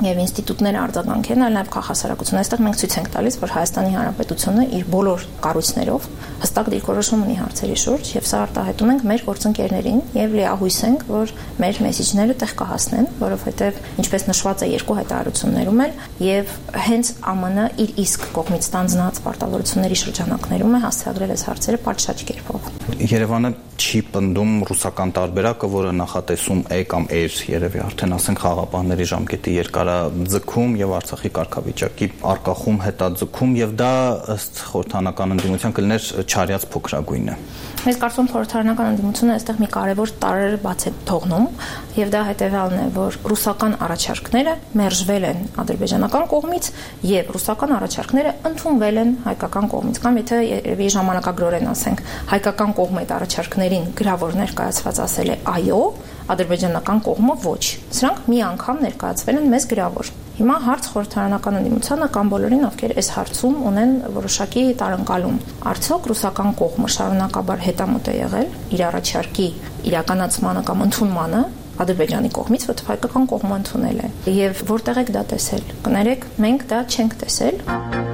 եւ ինստիտուտները արձագանք են, այլ նաեւ քաղաքասարակությունը։ Այստեղ մենք ցույց ենք տալիս, որ Հայաստանի Հանրապետությունը իր բոլոր կառույցներով հստակ դիրքորոշում ունի հարցերի շուրջ եւ սա արտահայտում ենք մեր գործընկերներին եւ լիահույս ենք, որ մեր մեսիջները տեղ կհասնեն, որովհետեւ ինչպես նշված է երկու հայտարարություններում էլ եւ հենց ԱՄՆ իր իսկ կողմից ստանձնած պարտավորությունների շրջանակներում է հասցրել այս հարցերը պատշաճ կերպով։ Երևանը չի պնդում ռուսական տարբերակը, որը նախատեսում է կամ էր երևի արդեն ասենք խաղապահների ժամկետի երկարաձգում եւ Արցախի կարգավիճակի արկախում հետաձգում եւ դա ըստ խորհրդանական ընդդիմության կլիներ չարյաց փոքրագույնը։ Ես կարծում եմ խորհրդարանական ընդդիմությունը այստեղ մի կարևոր տարրեր բաց է թողնում եւ դա հետեւյալն է, որ ռուսական առաջարկները մերժվել են ադրբեջանական կողմից եւ ռուսական առաջարկները ընդունվել են հայկական կողմից կամ եթե երևի ժամանակագրորեն ասենք հայկական կողմը այդ առաջարկներին գրավոր ներկայացված ասել է այո, ադրբեջանական կողմը ոչ։ Սրանք մի անգամ ներկայացվել են մեզ գրավոր։ Հիմա հարց խորհրդարանական ընդդիմությանը կամ բոլորին, ովքեր այս հարցում ունեն որոշակի տարընկալում։ Արդյոք ռուսական կողմը շարունակաբար հետամուտ է եղել իր առաջարկի իրականացմանը կամ ընդունմանը Ադրբեջանի կողմից, որտեղ հայկական կողմը ընդունել է։ Եվ որտեղ եք դա տեսել։ Կներեք, մենք դա չենք տեսել։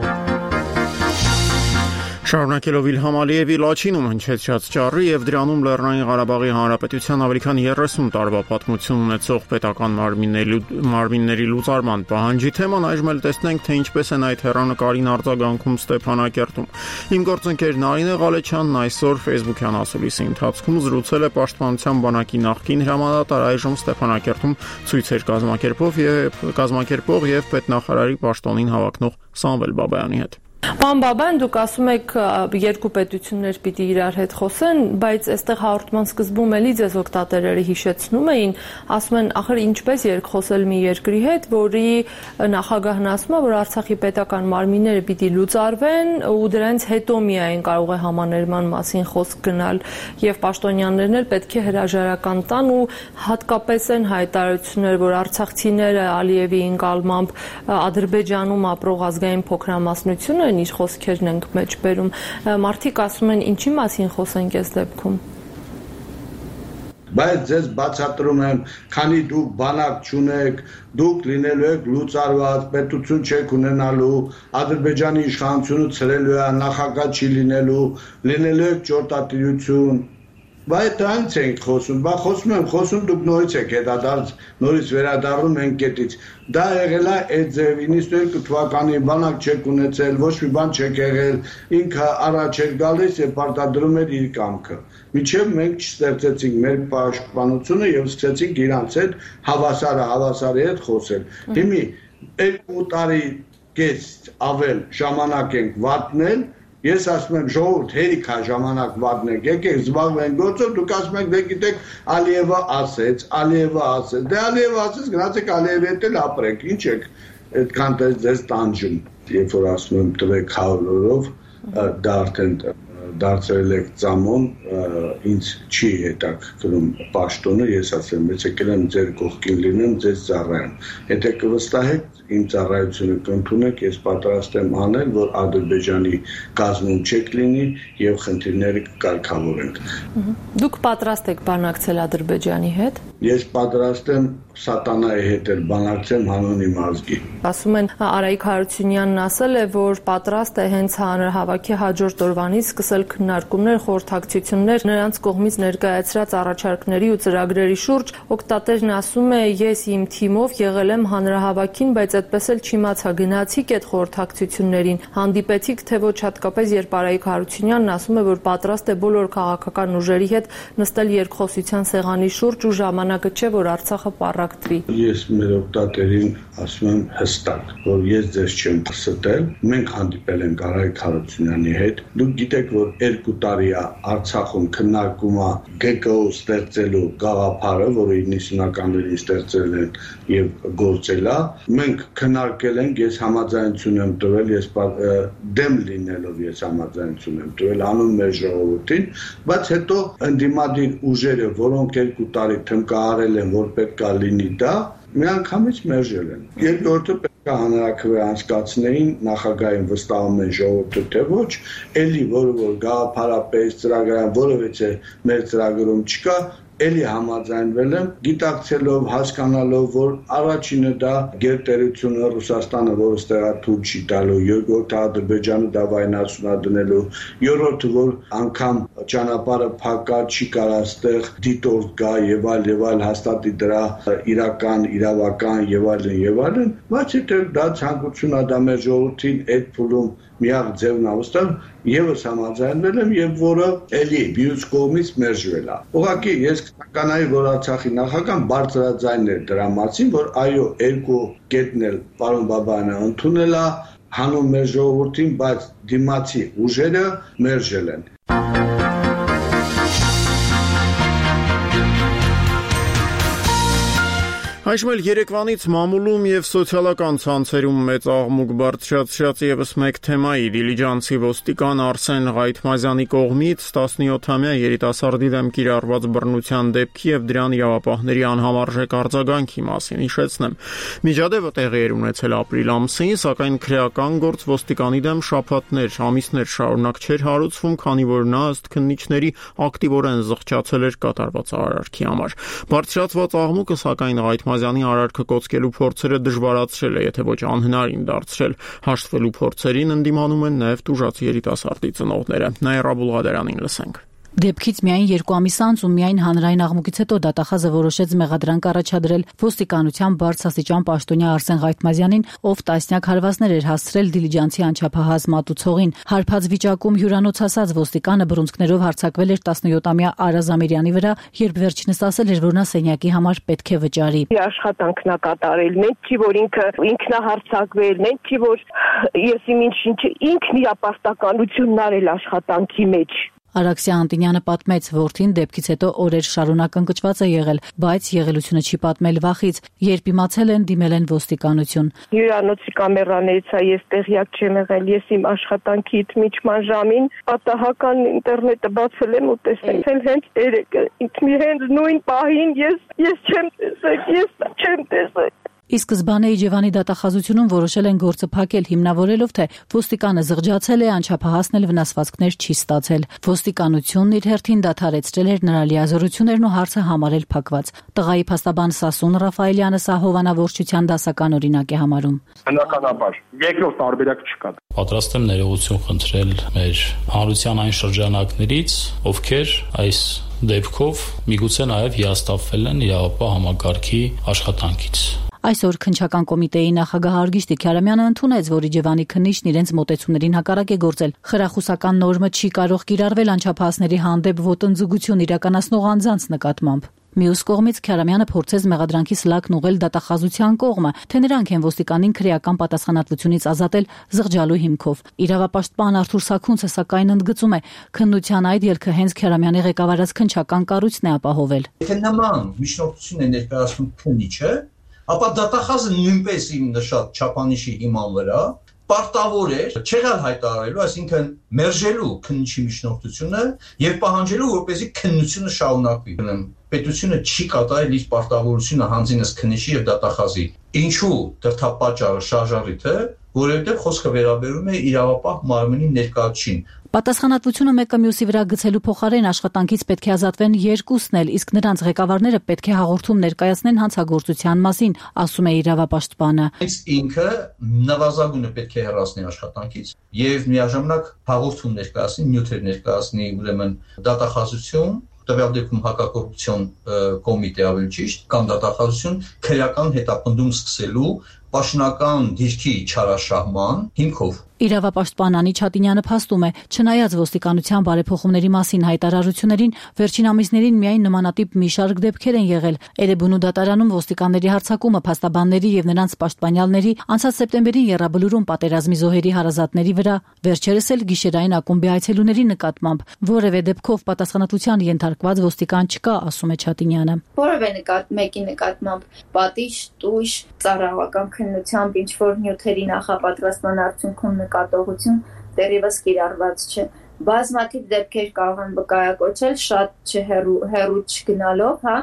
Շարունակելով Իլհամ Ալիևի Լաչինում հնչեցած ճառի եւ դրանում Լեռնային Ղարաբաղի Հանրապետության ավելի քան երեսուն տարվա պատմություն ունեցող պետական մարմինների մարմինների լուծարման պահանջի թեման այժմ էլ տեսնենք, թե ինչպես են այդ հեռանկարին արձագանքում Ստեփանակերտում։ Իմ գործընկեր Նարինե Ղալեչյանն այսօր Facebook-յան ասուլիսի ընթացքում զրուցել է Պաշտպանության բանակի նախկին հրամանատար, այժմ Ստեփանակերտում ցույցեր կազմակերպող եւ կազմակերպող եւ պետնախարարի պաշտոնին հավակնող Սամվել Բաբայանի հետ։ Պարոն Բաբայան, դուք ասում եք երկու պետություններ պիտի իրար հետ խոսեն, բայց այստեղ հաղորդման սկզբում էլի ձեզ օգտատերերը հիշեցնում էին, ասում են, ախր ինչպես երկխոսել մի երկրի հետ, որի նախագահն ասում է, որ Արցախի պետական մարմինները պիտի լուծարվեն ու դրանից հետո միայն կարող է համաներման մասին խոսք գնալ եւ պաշտոնյաներն էլ պետք է հրաժարական տան ու հատկապես են հայտարարություններ, որ արցախցիները Ալիևի ընկալմամբ Ադրբեջանում ապրող ազգային փոքրամասնությունը իր խոսքերն ենք մեջ բերում։ Մարդիկ ասում են, ինչի մասին խոսենք այս դեպքում։ Բայց ձեզ բացատրում եմ, քանի դուք բանակ չունեք, դուք լինելու եք լուծարված, պետություն չեք ունենալու, Ադրբեջանի իշխանությունը ցրելու է, նախագահ չի լինելու, լինելու եք ճորտատիրություն։ Բայց դրանից ենք խոսում, բա խոսում եմ, խոսում դուք նորից եք հետադարձ, նորից վերադառնում ենք կետից։ Դա եղել է այդ ձև իննսուն երկու թվականի բանակ չեք ունեցել, ոչ մի բան չեք եղել, ինքը առաջ էր գալիս եւ պարտադրում էր իր կամքը։ Մինչեւ մենք չստեղծեցինք մեր պաշտպանությունը եւ սկսեցինք իրանց հետ հավասարը հավասարի հետ խոսել։ Հիմի երկու տարի կես ավել ժամանակ ենք վատնել։ Ես ասում եմ ժողովուրդ հերիք է ժամանակ վատնեք, եկեք զբաղվենք գործով, դուք ասում եք դե գիտեք Ալիևը ասեց, Ալիևը ասեց, դե Ալիևը ասեց, գնացեք Ալիևի հետ էլ ապրեք, ինչ եք այդքան ձեզ տանջում, երբ որ ասում եմ տվեք հարյուրով, դա արդեն դարձրել եք ծամոն, ինձ չի հետաքրքրում պաշտոնը, ես ասեմ, ես եկել եմ ձեր կողքին լինեմ, ձեզ ծառայեմ, եթե կվստահեք իմ ծառայությունը կընդունեք, ես պատրաստ եմ անել, որ Ադրբեջանի կազմում չեք լինի եւ խնդիրները կկարգավորենք։ Դուք պատրաստ եք բանակցել Ադրբեջանի հետ։ Ես պատրաստ եմ սատանայի հետ էլ բանակցեմ հանուն իմ ազգի։ Ասում են Արայիկ Հարությունյանն ասել է, որ պատրաստ է հենց հանրահավաքի հաջորդ օրվանից սկսել քննարկումներ, խորհրդակցություններ նրանց կողմից ներկայացրած առաջարկների ու ծրագրերի շուրջ։ Օգտատերն ասում է, ես իմ թիմով եղել եմ հանրահավաքին, բայց այդպես էլ չիմացա, գնացիք այդ խորհրդակցություններին, հանդիպեցիք, թե ոչ հատկապես երբ Արայիկ Հարությունյանն ասում է, որ պատրաստ է բոլոր քաղաքական ուժերի հետ նստել երկխոսության սեղանի շուրջ ու ժամանակը չէ, որ Արցախը պառակտվի։ Ես մեր օգտատերին ասում եմ հստակ, որ ես ձեզ չեմ ստել, մենք հանդիպել ենք Արայիկ Հարությունյանի հետ, դուք գիտեք, որ երկու տարի է Արցախում քննարկում է Գ Կ օ ստեղծելու գաղափարը, որը իննսունականներին ստեղծել են եւ գործել է, մենք քննարկել ենք, ես համաձայնություն եմ տվել, ես դեմ լինելով ես համաձայնություն եմ տվել անուն մեր ժողովրդին, բայց հետո ընդդիմադիր ուժերը, որոնք երկու տարի թմկահարել են, որ պետք է լինի դա, միանգամից մերժել են։ Երկրորդը պետք է հանրաքվե անցկացնեին, նախագահին վստահում են ժողովուրդը, թե ոչ, էլի որը որ գաղափարապես ծրագրային որովհետեւ մեր ծրագրում չկա, էլի համաձայնվել եմ, գիտակցելով, հասկանալով, որ առաջինը դա գերտերությունը Ռուսաստանը, որը ստեղա թույլ չի տալու, երկրորդը Ադրբեջանը դա վայնացունա դնելու, երրորդը որ անգամ ճանապարհը փակա չի կարա ստեղ դիտորդ գա եւ այլ եւ այլ հաստատի դրա իրական, իրավական եւ այլն եւ այլն, բայց եթե դա ցանկությունն է դա մեր ժողովրդին այդ փուլում միակ ձևն ավստալ եւս համաձայնվել եմ եւ որը էլի մյուս կողմից մերժվել է։ Ուղղակի ես կկանայի, որ Արցախի նախագահան բարձրաձայնել դրա մասին, որ այո, երկու կետն էլ պարոն Բաբայանը ընդունել է, հանուն մեր ժողովրդին, բայց դիմացի ուժերը մերժել են։ Այժմ էլ Երևանից մամուլում եւ սոցիալական ցանցերում մեծ աղմուկ բարձրացրած եւս մեկ թեմայի դիլիջանցի ոստիկան Արսեն Ղայթմազյանի կողմից տասնյոթամյա երիտասարդի դեմ կիրառված բռնության դեպքի եւ դրան իրավապահների անհամարժեք արձագանքի մասին հիշեցնեմ։ Միջադեպը տեղի էր ունեցել ապրիլ ամսին, սակայն քրեական գործ ոստիկանի դեմ շաբաթներ, ամիսներ շարունակ չէր հարուցվում, քանի որ նա ըստ քննիչների ակտիվորեն զղջացել էր կատարված արարքի համար։ Բարձրացված աղմուկը սակայն Ղայթմազյանի Մազյանի արարքը կոծկելու փորձերը դժվարացրել է, եթե ոչ անհնարին դարձրել։ Հաշտվելու փորձերին ընդդիմանում են նաև տուժած երիտասարդի ծնողները։ Նաիրա Բուլղադարանին լսենք։ Դեպքից միայն երկու ամիս անց ու միայն հանրային աղմուկից հետո դատախազը որոշեց մեղադրանք առաջադրել ոստիկանության բարձրաստիճան պաշտոնյա Արսեն Ղայթմազյանին, ով տասնյակ հարվածներ էր հասցրել դիլիջանցի անչափահաս մատուցողին։ Հարբած վիճակում հյուրանոց հասած ոստիկանը բռունցքներով հարձակվել էր տասնյոթամյա Արազ Ամիրյանի վրա, երբ վերջինս ասել էր, որ նա սենյակի համար պետք է վճարի։ Աշխատանքն է կատարել, մենք չի որ ինքը ինքնահարձակվել, մենք չի որ ես իմ ինչ ինքն իր ապաստականությունն արել աշխատանքի մեջ։ Արաքսիա Անտինյանը պատմեց, որդին դեպքից հետո օրեր շարունակ ընկճված է եղել, բայց եղելությունը չի պատմել վախից, երբ իմացել են դիմել են ոստիկանություն։ Հյուրանոցի կամերաներից է ես տեղյակ չեմ եղել, ես իմ աշխատանքից միջման ժամին պատահական ինտերնետը բացել եմ ու տեսել հենց երեկը, ինքնի հենց նույն պահին ես ես չեմ տեսել, ես չեմ տեսել։ Ի սկզբանե Իջևանի դատախազությունում որոշել են գործը փակել, հիմնավորելով, թե ոստիկանը զղջացել է, անչափահասն էլ վնասվածքներ չի ստացել։ Ոստիկանությունն իր հերթին դադարեցրել էր նրա լիազորություններն ու հարցը համարել փակված։ Տղայի փաստաբան Սասուն Ռաֆայելյանը սա հովանավորչության դասական օրինակ է համարում։ Բնականաբար, երկրորդ տարբերակ չկա։ Պատրաստ եմ ներողություն խնդրել մեր հանրության այն շրջանակներից, ովքեր այս դեպքով միգուցե նաև հիասթափվել են իրավապահ համակարգի աշխատանքից։ Այսօր քննչական կոմիտեի նախագահ Արգիշտի Քյարամյանը ընդունեց, որ Իջևանի քննիչն իրենց մոտեցումներին հակառակ է գործել։ Խրախուսական նորմը չի կարող կիրառվել անչափահասների հանդեպ ոտնձգություն իրականացնող անձանց նկատմամբ։ Մյուս կողմից Քյարամյանը փորձեց մեղադրանքի սլակն ուղղել դատախազության կողմը, թե նրանք են ոստիկանին քրեական պատասխանատվությունից ազատել զղջալու հիմքով։ Իրավապաշտպան Արթուր Սաքունցը սակայն ընդգծում է, քննության այդ ելքը հենց Քյարամյանի ղեկավարած քննչական կառույցն է ապահովել։ Եթե նման միջնորդություն է ներկայացնում քննիչը, ապա դատախազը նույնպես իմ նշած չափանիշի հիման վրա պարտավոր էր չեղալ հայտարարելու, այսինքն մերժելու քննիչի միջնորդությունը եւ պահանջելու, որպեսզի քննությունը շարունակվի։ Պետությունը չի կատարել իր պարտավորությունը հանձինս քննիչի եւ դատախազի։ Ինչու դրդապատճառը շարժառիթը, որովհետեւ խոսքը վերաբերում է իրավապահ մարմնի ներկայացին։ Պատասխանատվությունը մեկը մյուսի վրա գցելու փոխարեն աշխատանքից պետք է ազատվեն երկուսն էլ, իսկ նրանց ղեկավարները պետք է հաղորդում ներկայացնեն հանցագործության մասին, ասում է իրավապաշտպանը։ Ինքը նվազագույնը պետք է հեռացնի աշխատանքից եւ միաժամանակ հաղորդում ներկայացնի, նյութեր ներկայացնի, ուրեմն դատախազություն, տվյալ դեպքում հակակոռուպցիոն կոմիտե ավելի ճիշտ, կամ դատախազություն քրեական հետապնդում սկսելու պաշտոնական դիրքի չարաշահման հիմքով։ Իրավապաշտպան Անի Չատինյանը փաստում է, չնայած ոստիկանության բարեփոխումների մասին հայտարարություններին, վերջին ամիսներին միայն նմանատիպ մի շարք դեպքեր են եղել։ Էրեբունու դատարանում ոստիկանների հարձակումը փաստաբանների եւ նրանց պաշտպանյալների անցած սեպտեմբերին Եռաբլուրում պատերազմի զոհերի հարազատների վրա, վերջերս էլ գիշերային ակումբի այցելուների նկատմամբ, որևէ դեպքով պատասխանատվության ենթարկված ոստիկան չկա, ասում է Չատինյանը։ Որևէ նկատ մեկի նկատմամբ պատիժ, տույժ, ծառայական քննությամբ ինչ որ նյութերի նախապատրաստման արդյունքում նկատողություն դեռևս կիրառված չէ։ Բազմաթիվ դեպքեր կարող են վկայակոչել, շատ չհեռու հեռու չգնալով, հա,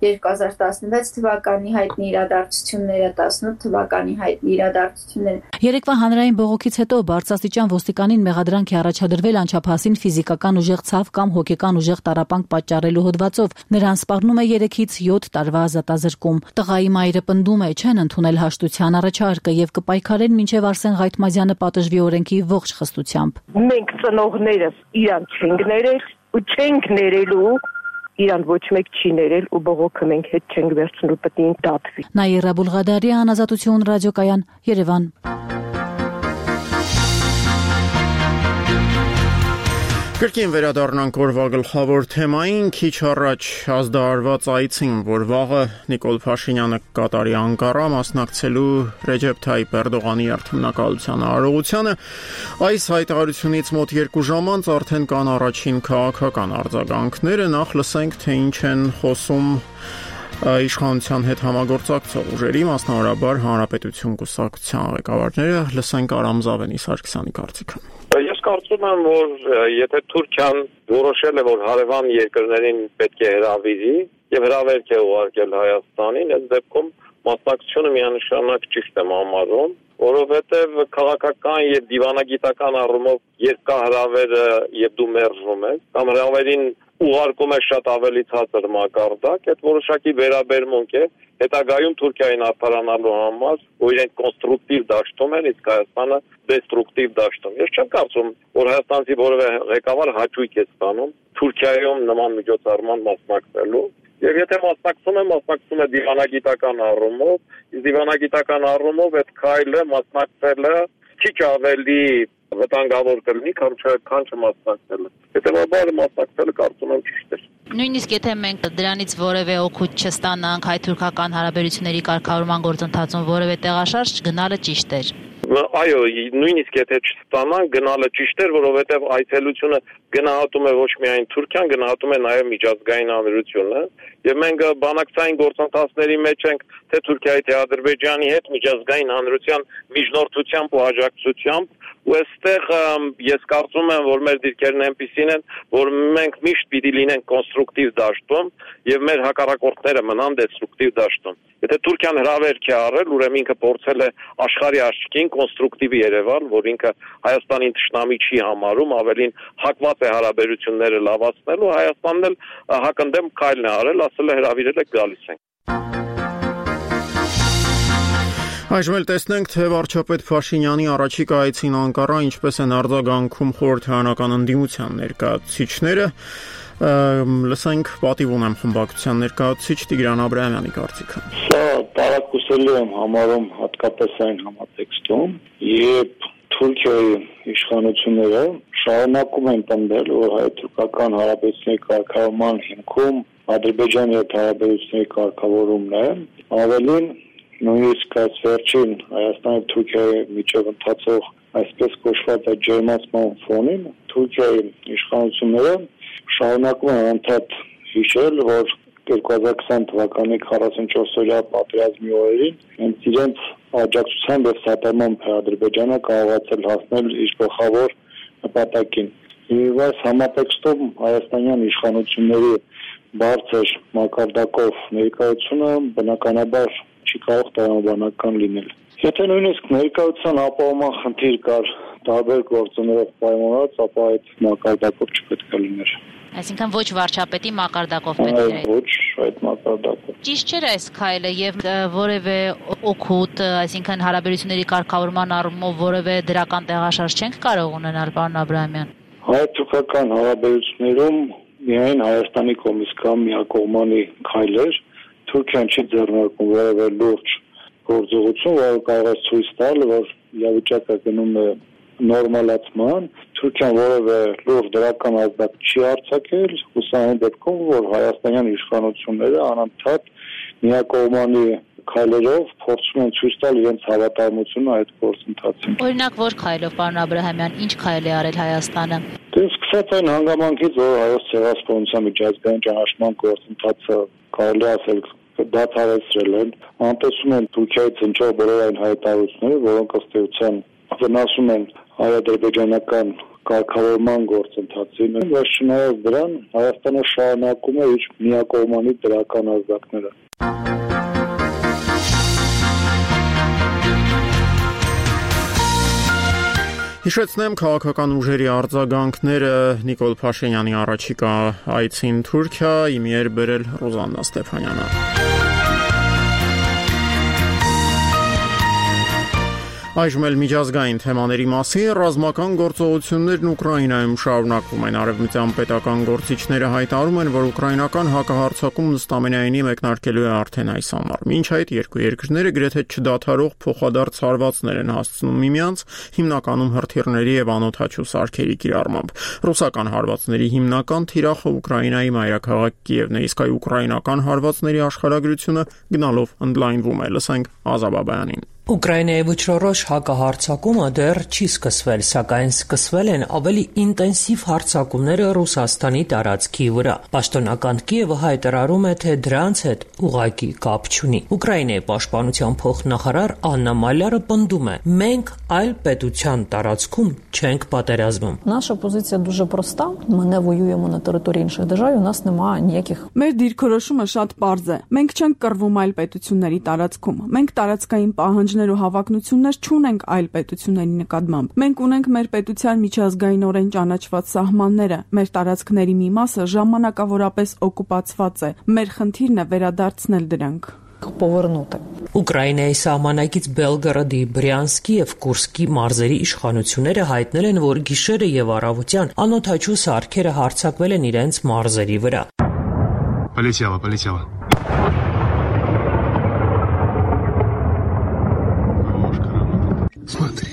երկու հազար տասնվեց թվականի հայտնի իրադարձությունները, տասնութ թվականի հայտնի իրադարձությունները։ Երեկվա հանրային բողոքից հետո բարձրաստիճան ոստիկանին մեղադրանք է առաջադրվել անչափահասին ֆիզիկական ուժեղ ցավ կամ հոգեկան ուժեղ տառապանք պատճառելու հոդվածով։ Նրան սպառնում է երեքից յոթ տարվա ազատազրկում։ Տղայի մայրը պնդում է, չեն ընդունել հաշտության առաջարկը եւ կպայքարեն մինչեւ Արսեն Ղայթմազյանը պատժվի օրենքի ողջ խստությամբ։ Մենք ծնողներս իրան չենք ներել ու չենք ներելու իրան ոչ մեկ չի ներել ու բողոքը մենք հետ չենք վերցնու պետք է դատվի։ Նաիրա Բուլղադարյան, Ազատություն ռադիոկայան, Երևան։ Կրկին վերադառնանք օրվա գլխավոր թեմային, քիչ առաջ ազդարարված այցին, որ վաղը Նիկոլ Փաշինյանը կատարի Անկարա մասնակցելու Ռեջեփ Թայիփ Էրդողանի երթմնակալության արարողությանը, այս հայտարարությունից մոտ երկու ժամ անց արդեն կան առաջին քաղաքական արձագանքները, նախ լսենք, թե ինչ են խոսում իշխանության հետ համագործակցող ուժերի, մասնավորաբար Հանրապետություն կուսակցության ղեկավարները, լսենք Արամ Զավենի Սարգսյանի կարծիքը։ Ես կարծում եմ, որ եթե Թուրքիան որոշել է, որ հարևան երկրներին պետք է հրավիրի եւ հրավերք է ուղարկել Հայաստանին, այս դեպքում մասնակցությունը միանշանակ ճիշտ եմ համարում, որովհետեւ քաղաքական եւ դիվանագիտական առումով երբ կա հրավերը եւ դու մերժում ես, կամ հրավերին ուղարկում է շատ ավելի ցածր մակարդակ, այդ որոշակի վերաբերմունք է հետագայում Թուրքիային արդարանալու համար, որ իրենք կոնստրուկտիվ դաշտում են, իսկ Հայաստանը դեստրուկտիվ դաշտում։ Ես չեմ կարծում, որ հայաստանցի որևէ ղեկավար հաճույք է ստանում Թուրքիայում նման միջոցառման մասնակցելու, եւ եթե մասնակցում է, մասնակցում է դիվանագիտական առումով, իսկ դիվանագիտական առումով այդ քայլը մասնակցելը քիչ ավելի վտանգավոր կլինի, քան չմասնակցելը։ Հետևաբար մասնակցելը կարծում եմ ճիշտ է։ Նույնիսկ եթե մենք դրանից որևէ օգուտ չստանանք, հայ-թուրքական հարաբերությունների կարգավորման գործընթացում որևէ տեղաշարժ գնալը ճիշտ էր։ Այո, նույնիսկ եթե չստանան, գնալը ճիշտ էր, որովհետև այցելությունը գնահատում է ոչ միայն Թուրքիան, գնահատում է նաև միջազգային հանրությունը, եւ մենք բանակցային գործընթացների մեջ ենք թե Թուրքիայի, թե Ադրբեջանի հետ միջազգային հանրության միջնորդությամբ ու աջակցությամբ, ու այստեղ ես կարծում եմ, որ մեր դիրքերն այնպիսին են, որ մենք միշտ պիտի լինենք կոնստրուկտիվ դաշտում եւ մեր հակառակորդները մնան դեստրուկտիվ դաշտում։ Եթե Թուրքիան հրավերք է արել, ուրեմն ինքը փորձել է աշխարհի աչքին կոնստրուկտիվ Երևան, որ ինքը Հայաստանին թշնամի չի համարում, ավելին հակված է հարաբերությունները լավացնելու, Հայաստանն էլ հակընդդեմ քայլն է արել, ասել է հրավիրել եք գալիս ենք։ Այժմ էլ տեսնենք, թե վարչապետ Փաշինյանի առաջիկա այցին Անկարա ինչպես են արձագանքում խորհրդարանական ընդդիմության ներկայացուցիչները, լսենք պատիվ ունեմ խմբակցության ներկայացուցիչ Տիգրան Աբրահամյանի կարծիքը։ Սա տարակուսելի եմ համարում հատկապես այն համատեքստում, երբ Թուրքիայի իշխանությունները շարունակում են պնդել, որ հայ-թուրքական հարաբերությունների կարգավորման հիմքում Ադրբեջանի հետ հարաբերությունների կարգավորումն է, ավելին նույնիսկ այս վերջին Հայաստանի եւ Թուրքիայի միջև ընթացող այսպես կոչված ջերմացման ֆոնին Թուրքիայի իշխանությունները շարունակում են անդադ հիշել, որ երկու հազար քսան թվականի քառասունչորսօրյա պատերազմի օրերին հենց իրենց աջակցությամբ եւ սատարմամբ Ադրբեջանը կարողացել հասնել իր գլխավոր նպատակին։ Եվ այս համատեքստում հայաստանյան իշխանությունների բարձր մակարդակով ներկայությունը բնականաբար չի կարող տրամաբանական լինել։ Եթե նույնիսկ ներկայության ապահովման խնդիր կար տարբեր գործոններով պայմանված, ապա այդ մակարդակով չպետք է լիներ։ Այսինքն ոչ վարչապետի մակարդակով պետք է։ Ոչ այդ մակարդակով։ Ճիշտ չէ այս քայլը եւ որևէ օգուտ, այսինքն հարաբերությունների կարգավորման առումով որևէ դրական տեղաշարժ չենք կարող ունենալ, պարոն Աբրահամյան։ Հայ-թուրքական հարաբերություններում միայն Հայաստանի կողմից կա միակողմանի քայլեր, Թուրքիան չի ձեռնարկում որևէ լուրջ գործողություն, որը կարող է ցույց տալ, որ իրավիճակը գնում է նորմալացման, Թուրքիան որևէ լուրջ դրական ազդակ չի արձակել, հուսահան դեպքում, որ հայաստանյան իշխանությունները անընդհատ միակողմանի քայլերով փորձում են ցույց տալ իրենց հավատարմությունը այդ գործընթացին։ Օրինակ, որ քայլով, պարոն Աբրահամյան, ինչ քայլ է արել Հայաստանը։ Դե սկսած այն հանգամանքից, որ հայոց ցեղասպանության միջազգային ճանաչման գործընթացը կարելի ասել դադարեցրել են, անտեսում են Թուրքիայից հնչող բոլոր այն հայտարարությունները, որոնք ըստ էության վնասում են հայ-ադրբեջանական կարգավորման գործընթացին, բայց չնայած դրան Հայաստանը շարունակում է իր միակողմանի դրական ազդակները։ Հիշեցնեմ քաղաքական ուժերի արձագանքները Նիկոլ Փաշինյանի առաջիկա այցին Թուրքիա, իմի էր բերել Ռոզաննա Ստեփանյանը։ Այժմ էլ միջազգային թեմաների մասին ռազմական գործողություններն Ուկրաինայում շարունակվում են։ Արևմտյան պետական գործիչները հայտարարում են, որ ուկրաինական հակահարձակումն ըստամենայնի մեկնարկելու է արդեն այս ամառ։ Մինչ այդ երկու երկրները գրեթե չդադարող փոխադարձ հարվածներ են հասցնում միմյանց, հիմնականում հրթիռների եւ անօդաչու սարքերի կիրառմամբ։ Ռուսական հարվածների հիմնական թիրախը Ուկրաինայի մայրաքաղաք Կիևն է, իսկ այ ուկրաինական հարվածների աշխարհագրությունը գնալով ընդլայնվում է։ Լսենք Ազաբաբյանին։ Ուկրաինայի վճռորոշ հակահարձակումը դեռ չի սկսվել, սակայն սկսվել են ավելի ինտենսիվ հարձակումները Ռուսաստանի տարածքի վրա։ Պաշտոնական Կիևը հայտարարում է, թե դրանց հետ ուղղակի կապ չունի։ Ուկրաինայի պաշտպանության փոխնախարար Աննա Մալյարը պնդում է. «Մենք այլ պետության տարածքում չենք պատերազմում»։ Наша позиція дуже проста. Ми не воюємо на території інших держав, у нас немає ніяких. Մեր դիրքորոշումը շատ պարզ է։ Մենք չենք կռվում այլ պետությունների տարածքում։ Մենք տարածքային պահանջներ ու հավակնություններ չունենք այլ պետությունների նկատմամբ։ Մենք ունենք մեր պետության միջազգայինորեն ճանաչված սահմանները։ Մեր տարածքների մի մասը ժամանակավորապես օկուպացված է։ Մեր խնդիրն է վերադարձնել դրանք։ Ուկրաինայի սահմանակից Բելգորոդի, Բրյանսկի եւ Կուրսկի մարզերի իշխանությունները հայտնել են, որ գիշերը եւ առավոտյան անօդաչու սարքերը հարձակվել են իրենց մարզերի վրա։ Полетело, полетело. Смотри.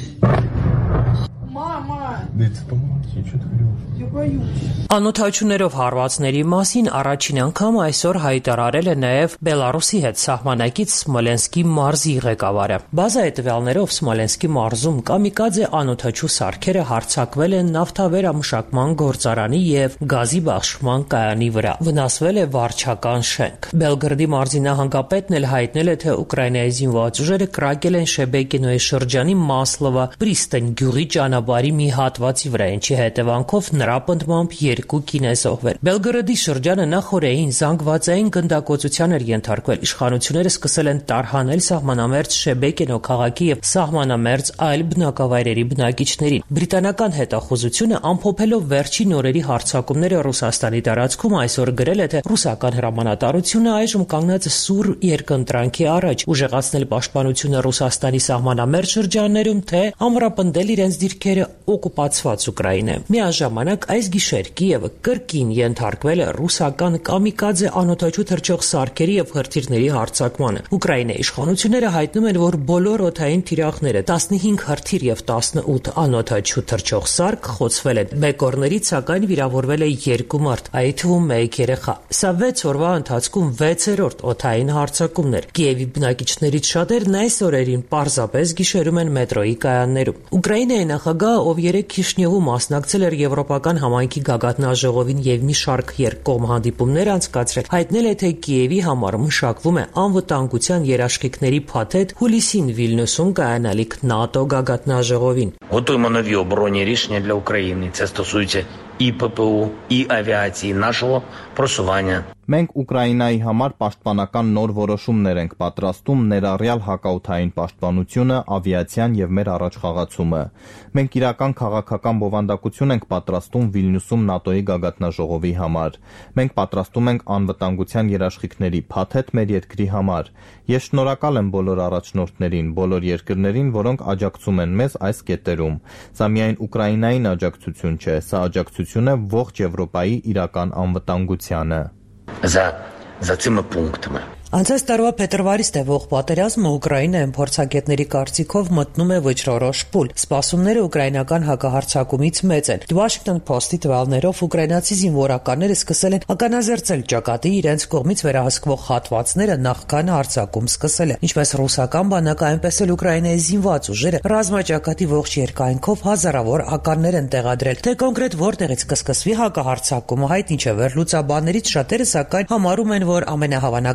Мама! Да это помолчи, что ты врешь? Я боюсь. Անօդաչուներով հարվածների մասին առաջին անգամ այսօր հայտարարել է նաև Բելարուսի հետ սահմանակից Սմոլենսկի մարզի ղեկավարը։ Բազայի տվյալներով Սմոլենսկի մարզում կամիկաձե անօդաչու սարքերը հարձակվել են նավթավերամշակման գործարանի եւ գազի բաշխման կայանի վրա։ Վնասվել է վարչական շենք։ Բելգրադի մարզի նահանգապետն էլ հայտնել է, թե Ուկրաինայի զինված ուժերը կրակել են Շեբեկինոյի շրջանի Մասլովա Պրիստեն գյուղի ճանապարհի մի հատվածի վրա, ինչի հետևանքով նրա պնդմամբ երկու կին է զոհվել։ Բելգորոդի շրջանը նախորդային զանգվածային գնդակոծության էր ենթարկվել։ Իշխանությունները սկսել են տարհանել սահմանամերձ Շեբեկինո քաղաքի եւ սահմանամերձ այլ բնակավայրերի բնակիչներին։ Բրիտանական հետախուզությունը ամփոփելով վերջին օրերի հարձակումները Ռուսաստանի տարածքում այսօր գրել է, թե ռուսական հրամանատարությունը այժմ կանգնած է սուր երկընտրանքի առաջ՝ ուժեղացնել պաշտպանությունը Ռուսաստանի սահմանամերձ շրջաններում, թե ամրապնդել իրենց դիրքերը օկուպացված Ուկրաինայում։ Միաժամանակ այս գիշեր Կիևը կրկին ենթարկվել է ռուսական կամիկաձե անօդաչու թռչող սարքերի եւ հրթիռների հարձակմանը։ Ուկրաինայի իշխանությունները հայտնում են, որ բոլոր օդային թիրախները տասնհինգ հրթիռ եւ տասնութ անօդաչու թռչող սարք խոցվել են։ Բեկորներից սակայն վիրավորվել է երկու մարդ, այդ թվում մեկ երեխա։ Սա վեց օրվա ընթացքում վեցերորդ օդային հարձակումն էր։ Կիևի բնակիչներից շատերն այս օրերին պարզապես գիշերում են մետրոյի կայաններում։ Ուկրաինայի նախագահը, ով երեկ Քիշնևում մասնակցել էր եվրոպական համայնքի գագաթնաժողովին եւ մի շարք երկկողմ հանդիպումներ անցկացրել, հայտնել է, թե Կիևի համար մշակվում է անվտանգության երաշխիքների փաթեթ հուլիսին Վիլնյուսում կայանալիք ՆԱՏՕ գագաթնաժողովին։ Готуємо нові оборонні рішення для України. Це стосується і ППО, і авіації, нашого просування. Մենք Ուկրաինայի համար պաշտպանական նոր որոշումներ ենք պատրաստում, ներառյալ հակաօդային պաշտպանությունը, ավիացիան եւ մեր առաջխաղացումը։ Մենք իրական քաղաքական բովանդակություն ենք պատրաստում Վիլնյուսում ՆԱՏՕ-ի գագաթնաժողովի համար։ Մենք պատրաստում ենք անվտանգության երաշխիքների փաթեթ մեր երկրի համար։ Ես շնորհակալ եմ բոլոր առաջնորդներին, բոլոր երկրներին, որոնք աջակցում են մեզ այս կետերում։ Սա միայն Ուկրաինային աջակցություն չէ, սա աջակցություն է ողջ Եվրոպայի իրական անվտանգությանը։ За, за цими пунктами. Անցած տարվա փետրվարից տևող պատերազմը Ուկրաինայում փորձագետների կարծիքով մտնում է վճռորոշ փուլ։ Սպասումները ուկրաինական հակահարձակումից մեծ են։ Washington Post-ի տվյալներով ուկրաինացի զինվորականները սկսել են ականազերծել ճակատի իրենց կողմից վերահսկվող հատվածները նախքան հարձակում սկսելը, ինչպես ռուսական բանակը, այնպես էլ Ուկրաինայի զինված ուժերը ռազմաճակատի ողջ երկայնքով հազարավոր ականներ են տեղադրել։ Թե կոնկրետ որտեղից կսկսվի հակահարձակումը հայտնի չէ։ Վերլուծաբաններից շատերը սակայն համարում են, որ ամենահավանական ուղղությունը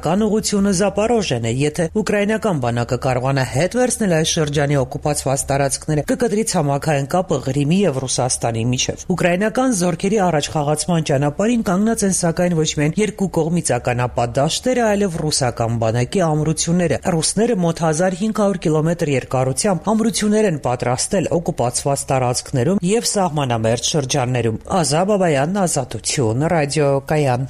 պատմությունը Զապարոժեն է, եթե ուկրաինական բանակը կարողանա հետ վերցնել այս շրջանի օկուպացված տարածքները, կկտրի ցամաքային կապը Ղրիմի եւ Ռուսաստանի միջև։ Ուկրաինական զորքերի առաջխաղացման ճանապարհին կանգնած են սակայն ոչ միայն երկու կողմից ականապատ դաշտերը, այլև ռուսական բանակի ամրությունները։ Ռուսները մոտ հազար հինգ հարյուր կիլոմետր երկարությամբ ամրություններ են պատրաստել օկուպացված տարածքներում եւ սահմանամերձ շրջաններում։ Ազա Բաբայան, Ազատություն, ռադիոկայան։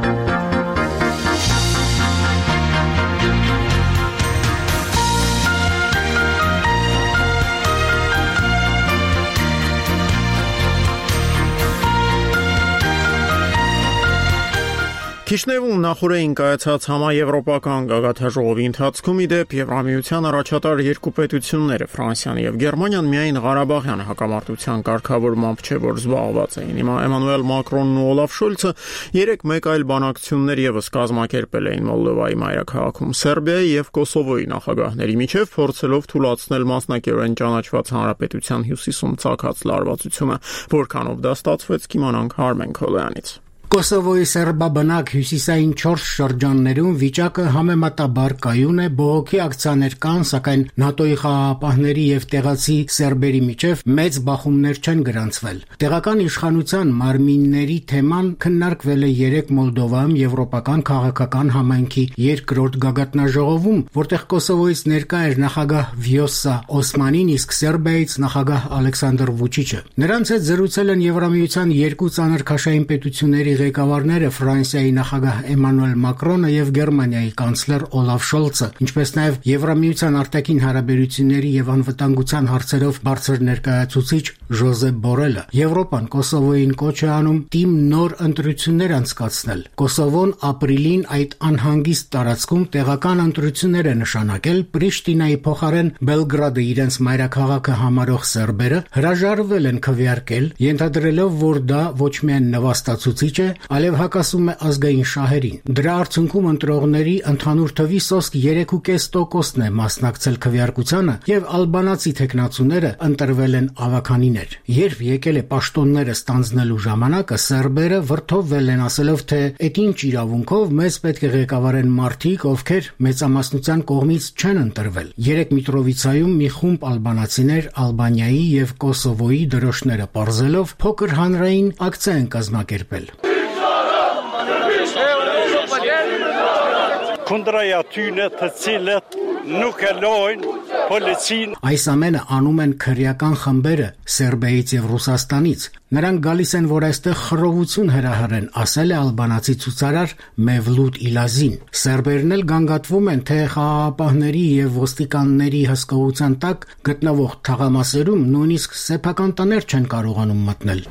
Քիշնևում նախորդին կայացած համաեվրոպական գագաթաժողովի ընթացքում ի դեպ Եվրամիության առաջատար երկու պետությունները Ֆրանսիան եւ Գերմանիան միայն Ղարաբաղյան հակամարտության կարգավորմամբ չէ որ զբաղված էին։ Հիմա Էմանուել Մակրոնն ու Օլաֆ Շոլցը երեք մեկ այլ բանակցություններ եւս կազմակերպել էին Մոլդովայի մայրաքաղաքում Սերբիայի եւ Կոսովոյի նախագահների միջև, փորձելով թույլատրել մասնակիորեն ճանաչված հանրապետության հյուսիսում ցակած լարվածությունը, որքանով դա ստացվեց կիմանանք Արմեն Քոլյանից։ Կոսովոյի սերբաբնակ հյուսիսային չորս շրջաններում վիճակը համեմատաբար կայուն է, բողոքի ակցիաներ կան, սակայն ՆԱՏՕ-ի խաղաղապահների եւ տեղացի սերբերի միջև մեծ բախումներ չեն գրանցվել։ Տեղական իշխանության մարմինների թեման քննարկվել է երեք Մոլդովայում եվրոպական քաղաքական համայնքի երկրորդ գագաթնաժողովում, որտեղ Կոսովոյից ներկա էր նախագահ Վյոսա Օսմանին, իսկ Սերբիայից նախագահ Ալեքսանդր Վուչիչը։ Նրանց հետ զրուցել են Եվրամիության երկու ծանր քաշային պետությունների ղեկավարները Ֆրանսիայի նախագահ Էմանուել Մակրոնը եւ Գերմանիայի կանցլեր Օլաֆ Շոլցը, ինչպես նաեւ Եվրամիության արտաքին հարաբերությունների եւ անվտանգության հարցերով բարձր ներկայացուցիչ Ժոզեփ Բորելը։ Եվրոպան Կոսովոյին կոչ է անում թիմ նոր ընտրություններ անցկացնել։ Կոսովոն ապրիլին այդ անհանգիստ տարածքում տեղական ընտրություններ է նշանակել, Պրիշտինայի փոխարեն Բելգրադը իրենց մայրաքաղաքը համարող սերբերը հրաժարվել են քվեարկել, ենթադրելով, որ դա ոչ միայն նվաստացուցիչ է, այլև հակասում է ազգային շահերին։ Դրա արդյունքում ընտրողների ընդհանուր թվի սոսկ երեք կόμμα պենս տոկոսն է մասնակցել քվեարկությանը եւ ալբանացի տեխնացուները ընտրվել են ավականիներ։ Երբ եկել է պաշտոնները ստանձնելու ժամանակը, սերբերը վրդովվել են ասելով, թե «Էդ ինչ իրավունքով մեզ պետք է ղեկավարեն մարդիկ, ովքեր մեծամասնության կողմից չեն ընտրվել»։ Երեք Միտրովիցայում մի խումբ ալբանացիներ Ալբանիայի եւ Կոսովոյի դրոշները պարզելով փոքր հանրային ակցիա են կազմակերպել։ Քոնդրայաթյունը të cilët nuk e lojnë policin։ Այս ամենը անում են քրեական խմբերը Սերբիայից եւ Ռուսաստանից։ Նրանք գալիս են, որ այստեղ խռովություն հրահրեն, ասել է ալբանացի ցուցարար Մևլութ Իլազին։ Սերբերն էլ գանգատվում են, թե խաղաղապահների եւ ոստիկանների հսկողության տակ գտնվող թաղամասերում նույնիսկ սեփական տներ չեն կարողանում մտնել։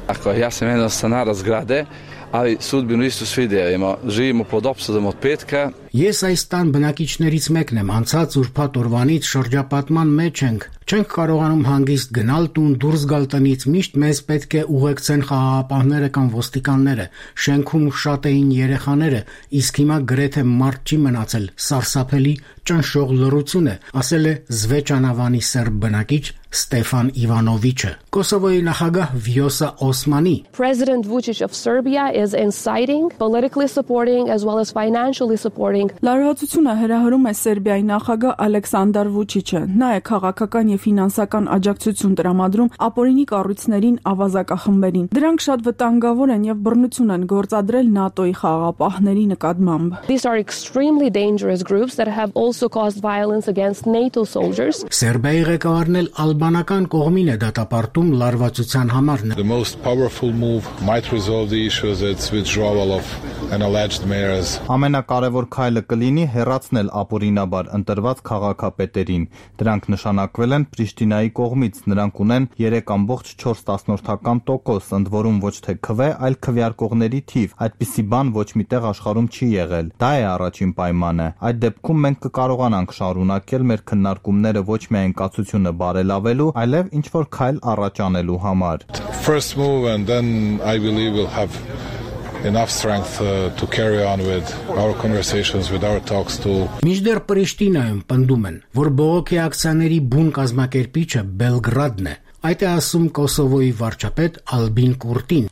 Ai sudbinu istu svidjeli, živimo pod opsadom od petka. Ես այս տան բնակիչներից մեկն եմ, անցած ուրբաթ օրվանից շրջապատման մեջ ենք, չենք կարողանում հանգիստ գնալ տուն, դուրս գալ տնից, միշտ մեզ պետք է ուղեկցեն խաղաղապահները կամ ոստիկանները, շենքում շատ էին երեխաները, իսկ հիմա գրեթե մարդ չի մնացել, սարսափելի ճնշող լռություն է, ասել է Զվեչանավանի սերբ բնակիչ Ստեփան Իվանովիչը։ Կոսովոյի նախագահ Վյոսա Օսմանի President Vučić of Serbia is inciting, politically supporting as well as financially supporting. Լարվածությունը հրահրում է Սերբիայի նախագահ Ալեքսանդր Վուչիչը։ Նա է քաղաքական եւ ֆինանսական աջակցություն տրամադրում ապօրինի կառույցներին, ավազակախմբերին։ Դրանք շատ վտանգավոր են եւ բռնություն են գործադրել ՆԱՏՕ-ի խաղաղապահների նկատմամբ։ These are extremely dangerous groups that have also caused violence against NATO soldiers. Սերբիայի ղեկավարն էլ ալբանական կողմին է դատապարտում լարվածության համար։ The most powerful move might resolve the issues its withdrawal of an alleged mayor's. Ամենակարևոր քայլը կլինի հեռացնել ապօրինաբար ընտրված քաղաքապետերին։ Դրանք նշանակվել են Պրիշտինայի կողմից, նրանք ունեն երեք կόμμα չորս տոկոս, ընդ որում ոչ թե քվե, այլ քվեարկողների թիվ։ Այդպիսի բան ոչ միտեղ աշխարհում չի եղել։ Դա է առաջին պայմանը։ Այդ դեպքում մենք կկարողանանք շարունակել մեր քննարկումները ոչ միայն կացությունը բարելավելու, այլև ինչ որ քայլ առաջ անելու համար։ First move and then I believe we'll have enough strength uh, to carry on with our conversations, with our talks to. Մինչդեռ Պրիշտինայում պնդում են, որ բողոքի ակցիաների բուն կազմակերպիչը Բելգրադն է։ Այդ է ասում Կոսովոյի վարչապետ Ալբին Կուրտին։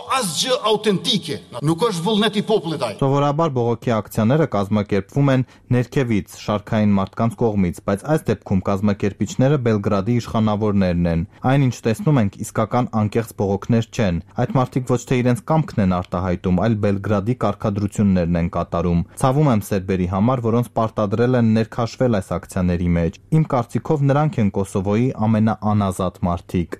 Սովորաբար բողոքի ակցիաները կազմակերպվում են ներքևից, շարքային մարդկանց կողմից, բայց այս դեպքում կազմակերպիչները Բելգրադի իշխանավորներն են։ Այնինչ տեսնում ենք իսկական անկեղծ բողոքներ չեն։ Այդ մարդիկ ոչ թե իրենց կամքն են արտահայտում, այլ Բելգրադի կարգադրություններն են կատարում։ Ցավում եմ սերբերի համար, որոնց պարտադրել են ներքաշվել այս ակցիաների մեջ։ Իմ կարծիքով նրանք են Կոսովոյի ամենաանազատ մարդիկ։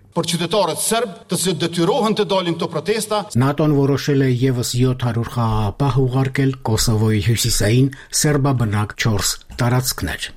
ՆԱՏՕ-ն որոշել է եւս յոթ հարյուր խաղաղապահ ուղարկել Կոսովոյի հյուսիսային սերբաբնակ չորս տարածքներ։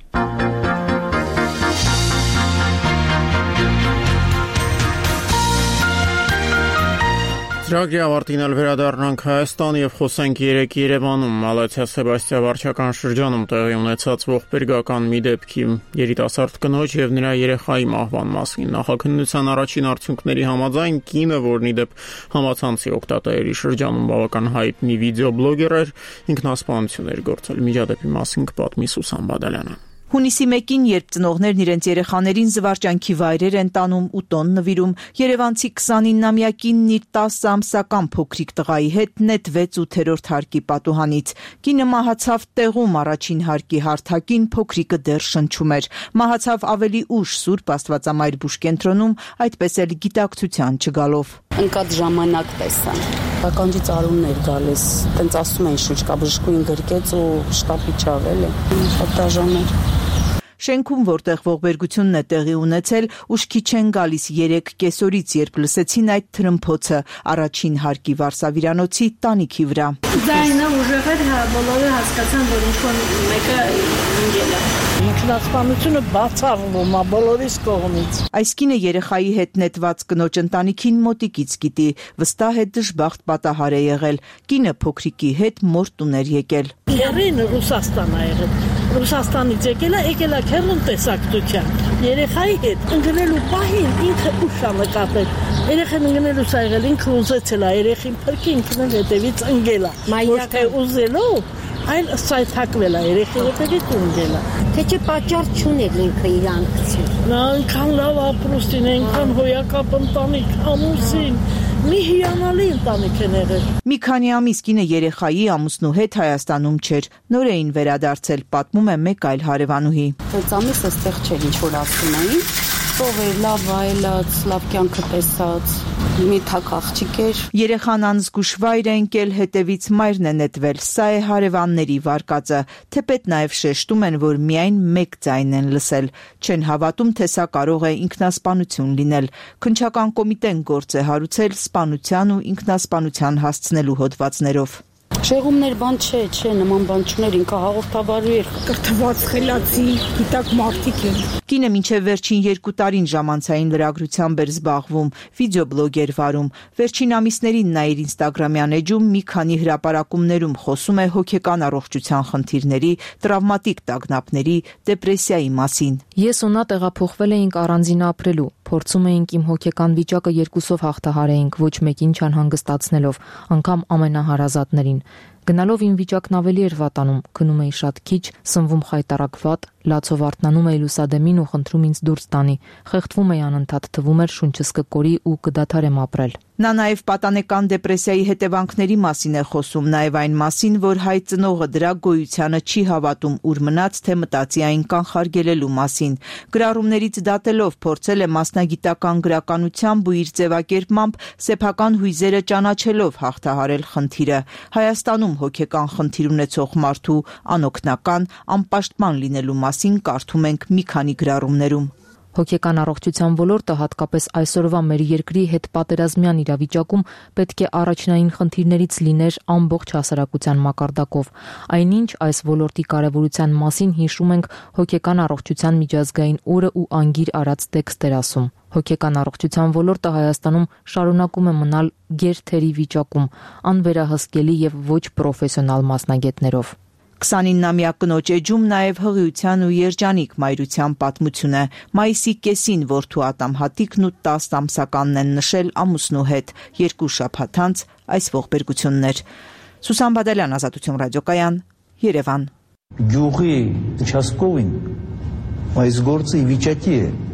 Ծրագրի ավարտին էլ վերադառնանք Հայաստան եւ խոսենք երեք Երևանում Մալաթիա Սեբաստիա վարչական շրջանում տեղի ունեցած ողբերգական մի դեպքի երիտասարդ կնոջ եւ նրա երեխայի մահվան մասին։ Նախաքննության առաջին արդյունքների համաձայն կինը, որն ի դեպ համացանցի օգտատերերի շրջանում բավական հայտնի վիդեոբլոգեր էր, ինքնասպանություն էր գործել։ Միջադեպի մասին կպատմի Սուսան Բադալյանը։ Հունիսի մեկին, երբ ծնողներն իրենց երեխաներին զվարճանքի վայրեր են տանում ու տոն նվիրում, երևանցի քսանիննամյա կինն իր տասը ամսական փոքրիկ տղայի հետ նետվեց ութերորդ հարկի պատուհանից։ Կինը մահացավ տեղում առաջին հարկի հարթակին, փոքրիկը դեռ շնչում էր։ Մահացավ ավելի ուշ Սուրբ Աստվածամայր բուժկենտրոնում, այդպես էլ գիտակցության չգալով։ Ընկած ժամանակ տեսան։ Ականջից արուններ գալիս, տենց ասում են շուչկաբժշկույն գրկեց ու շտապի չավել է։ Դաժան էր։ Շենքում, որտեղ ողբերգությունն է տեղի ունեցել, ուշքի չեն գալիս երեք կեսօրից, երբ լսեցին այդ թրմփոցը առաջին հարկի վարսավիրանոցի տանիքի վրա։ Ձայնը ուժեղ էր, բոլորը հասկացան, որ ինչ-որ մեկը ընկել է։ Ինքնասպանությունը բացառվում է բոլորիս կողմից։ Այս կինը երեխայի հետ նետված կնոջ ընտանիքին մոտիկից գիտի, վստահ է դժբախտ պատահար է եղել։ Կինը փոքրիկի հետ մոր տուն էր եկել։ Երին Ռուսաստան է եղել։ Ռուսաստանից եկել է, եկել է քերուն տեսակցության։ Երեխայի հետ ընկնելու պահին ինքը ուշ է նկատել։ Երեխան ընկնելուց ա եղել, ինքը ուզեցել է երեխին փրկի, ինքն էլ հետևից ընկել է։ Ոչ թե ուզելով, այլ սայթակվել է երեխի հետևից ու ընկել է։ Թե չէ պատճառ չուներ ինքը իրան գցել։ Նա այնքան լավ ապրուստին, այնքան հոյակապ ընտանիք, ամուսին։ Մի հիանալի ընտանիք են եղել։ Մի քանի ամիս կինը երեխայի ամուսնու հետ Հայաստանում չէր, նոր էին վերադարձել, պատմում է մեկ այլ հարևանուհի։ Այս ամիս այստեղ չէր, ինչ որ ասում էին, ով էր լավ այլած, լավ կյանքը տեսած, մի թակ աղջիկ էր։ Երեխան անզգուշ վայր է ընկել, հետևից մայրն է նետվել, սա է հարևանների վարկածը, թեպետ նաև շեշտում են, որ միայն մեկ ձայն են լսել, չեն հավատում, թե սա կարող է ինքնասպանություն լինել։ Քննչական կոմիտեն գործ է հարուցել սպանության ու ինքնասպանության հասցնելու հոդվածներով։ Շեղումներ բան չէ, չէ, նման բան չուներ, ինքը հաղորդավարու էր։ Կրթված խելացի, գիտակ մարդիկ են։ Կինը մինչև վերջին երկու տարին ժամանցային լրագրությամբ էր զբաղվում, վիդեոբլոգեր վարում։ Վերջին ամիսներին նա իր ինստագրամյան էջում մի քանի հրապարակումներում խոսում է հոգեկան առողջության խնդիրների, տրավմատիկ տագնապների, դեպրեսիայի մասին։ Ես ու նա տեղափոխվել էինք առանձին ապրելու, փորձում էինք իմ հոգեկան վիճակը երկուսով հաղթահարեինք, ոչ մեկին չանհանգստացնելով, անգամ ամենահարազատներին։ Գնալով իմ վիճակն ավելի էր վատանում, քնում էի շատ քիչ, սնվում խայտառակ վատ, լացով արթնանում էի լուսադեմին ու խնդրում ինձ դուրս տանի, խեղդվում էի անընդհատ, թվում էր շունչս կկորի ու կդադարեմ ապրել։ Նա նաև պատանեկան դեպրեսիայի հետևանքների մասին է խոսում, նաև այն մասին, որ հայ ծնողը դրա գոյությանը չի հավատում, ուր մնաց, թե մտածի այն կանխարգելելու մասին։ Գրառումներից դատելով փորձել է մասնագիտական գրականությամբ ու իր ձևակերպմամբ սեփական հույզերը ճանաչելով հաղթահարել խնդիրը։ Հայաստանում հոգեկան խնդիր ունեցող մարդու անօգնական, անպաշտպան լինելու մասին կարդում ենք մի քանի գրառումներում։ Հոգեկան առողջության ոլորտը հատկապես այսօրվա մեր երկրի հետ պատերազմյան իրավիճակում պետք է առաջնային խնդիրներից լիներ ամբողջ հասարակության մակարդակով։ Այնինչ այս ոլորտի կարևորության մասին հիշում ենք հոգեկան առողջության միջազգային օրը ու անգիր արած տեքստեր ասում։ Հոգեկան առողջության ոլորտը Հայաստանում շարունակում է մնալ գերթերի վիճակում, անվերահսկելի եւ ոչ պրոֆեսիոնալ մասնագետներով։ քսանիննամյա կնոջ էջում նաև հղիության ու երջանիկ մայրության պատմություն է։ Մայիսի կեսին որդու Ատամ Հատիկն ու տաս ամսականն են նշել ամուսնու հետ, երկու շաբաթ անց այս ողբերգությունն էր։ Սուսան Բադալյան, Ազատություն ռադիոկայան, Երևան։ Գյուղի участковին այս գործը ի վիճակի է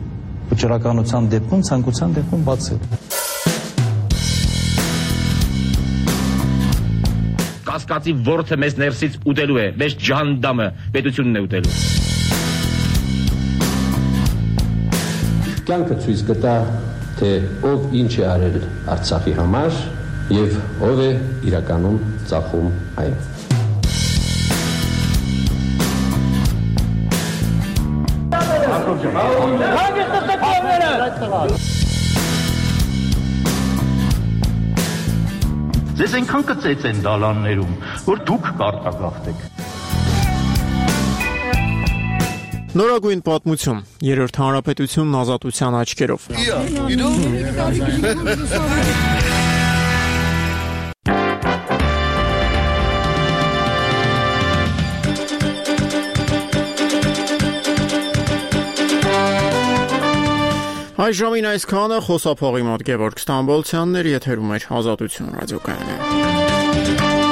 վճռականության դեպքում, ցանկության դեպքում բացել։ Կասկածի ворթը մեզ ներսից ուտելու է, մեզ ջանդամը պետությունն է ուտելու։ Կյանքը ցույց կտա, թե ով ինչ է արել Արցախի համար եւ ով է իրականում ծախում այն։ Ձեզ այնքան կծեց են դալաններում, որ դուք կարտագաղթեք։ Նորագույն պատմություն, երրորդ հանրապետությունն ազատության աչքերով։ Այս ժամին այսքանը, խոսափողի մոտ Գևորգ Ստամբոլցյանն էր, եթերում էր Ազատություն ռադիոկայանը։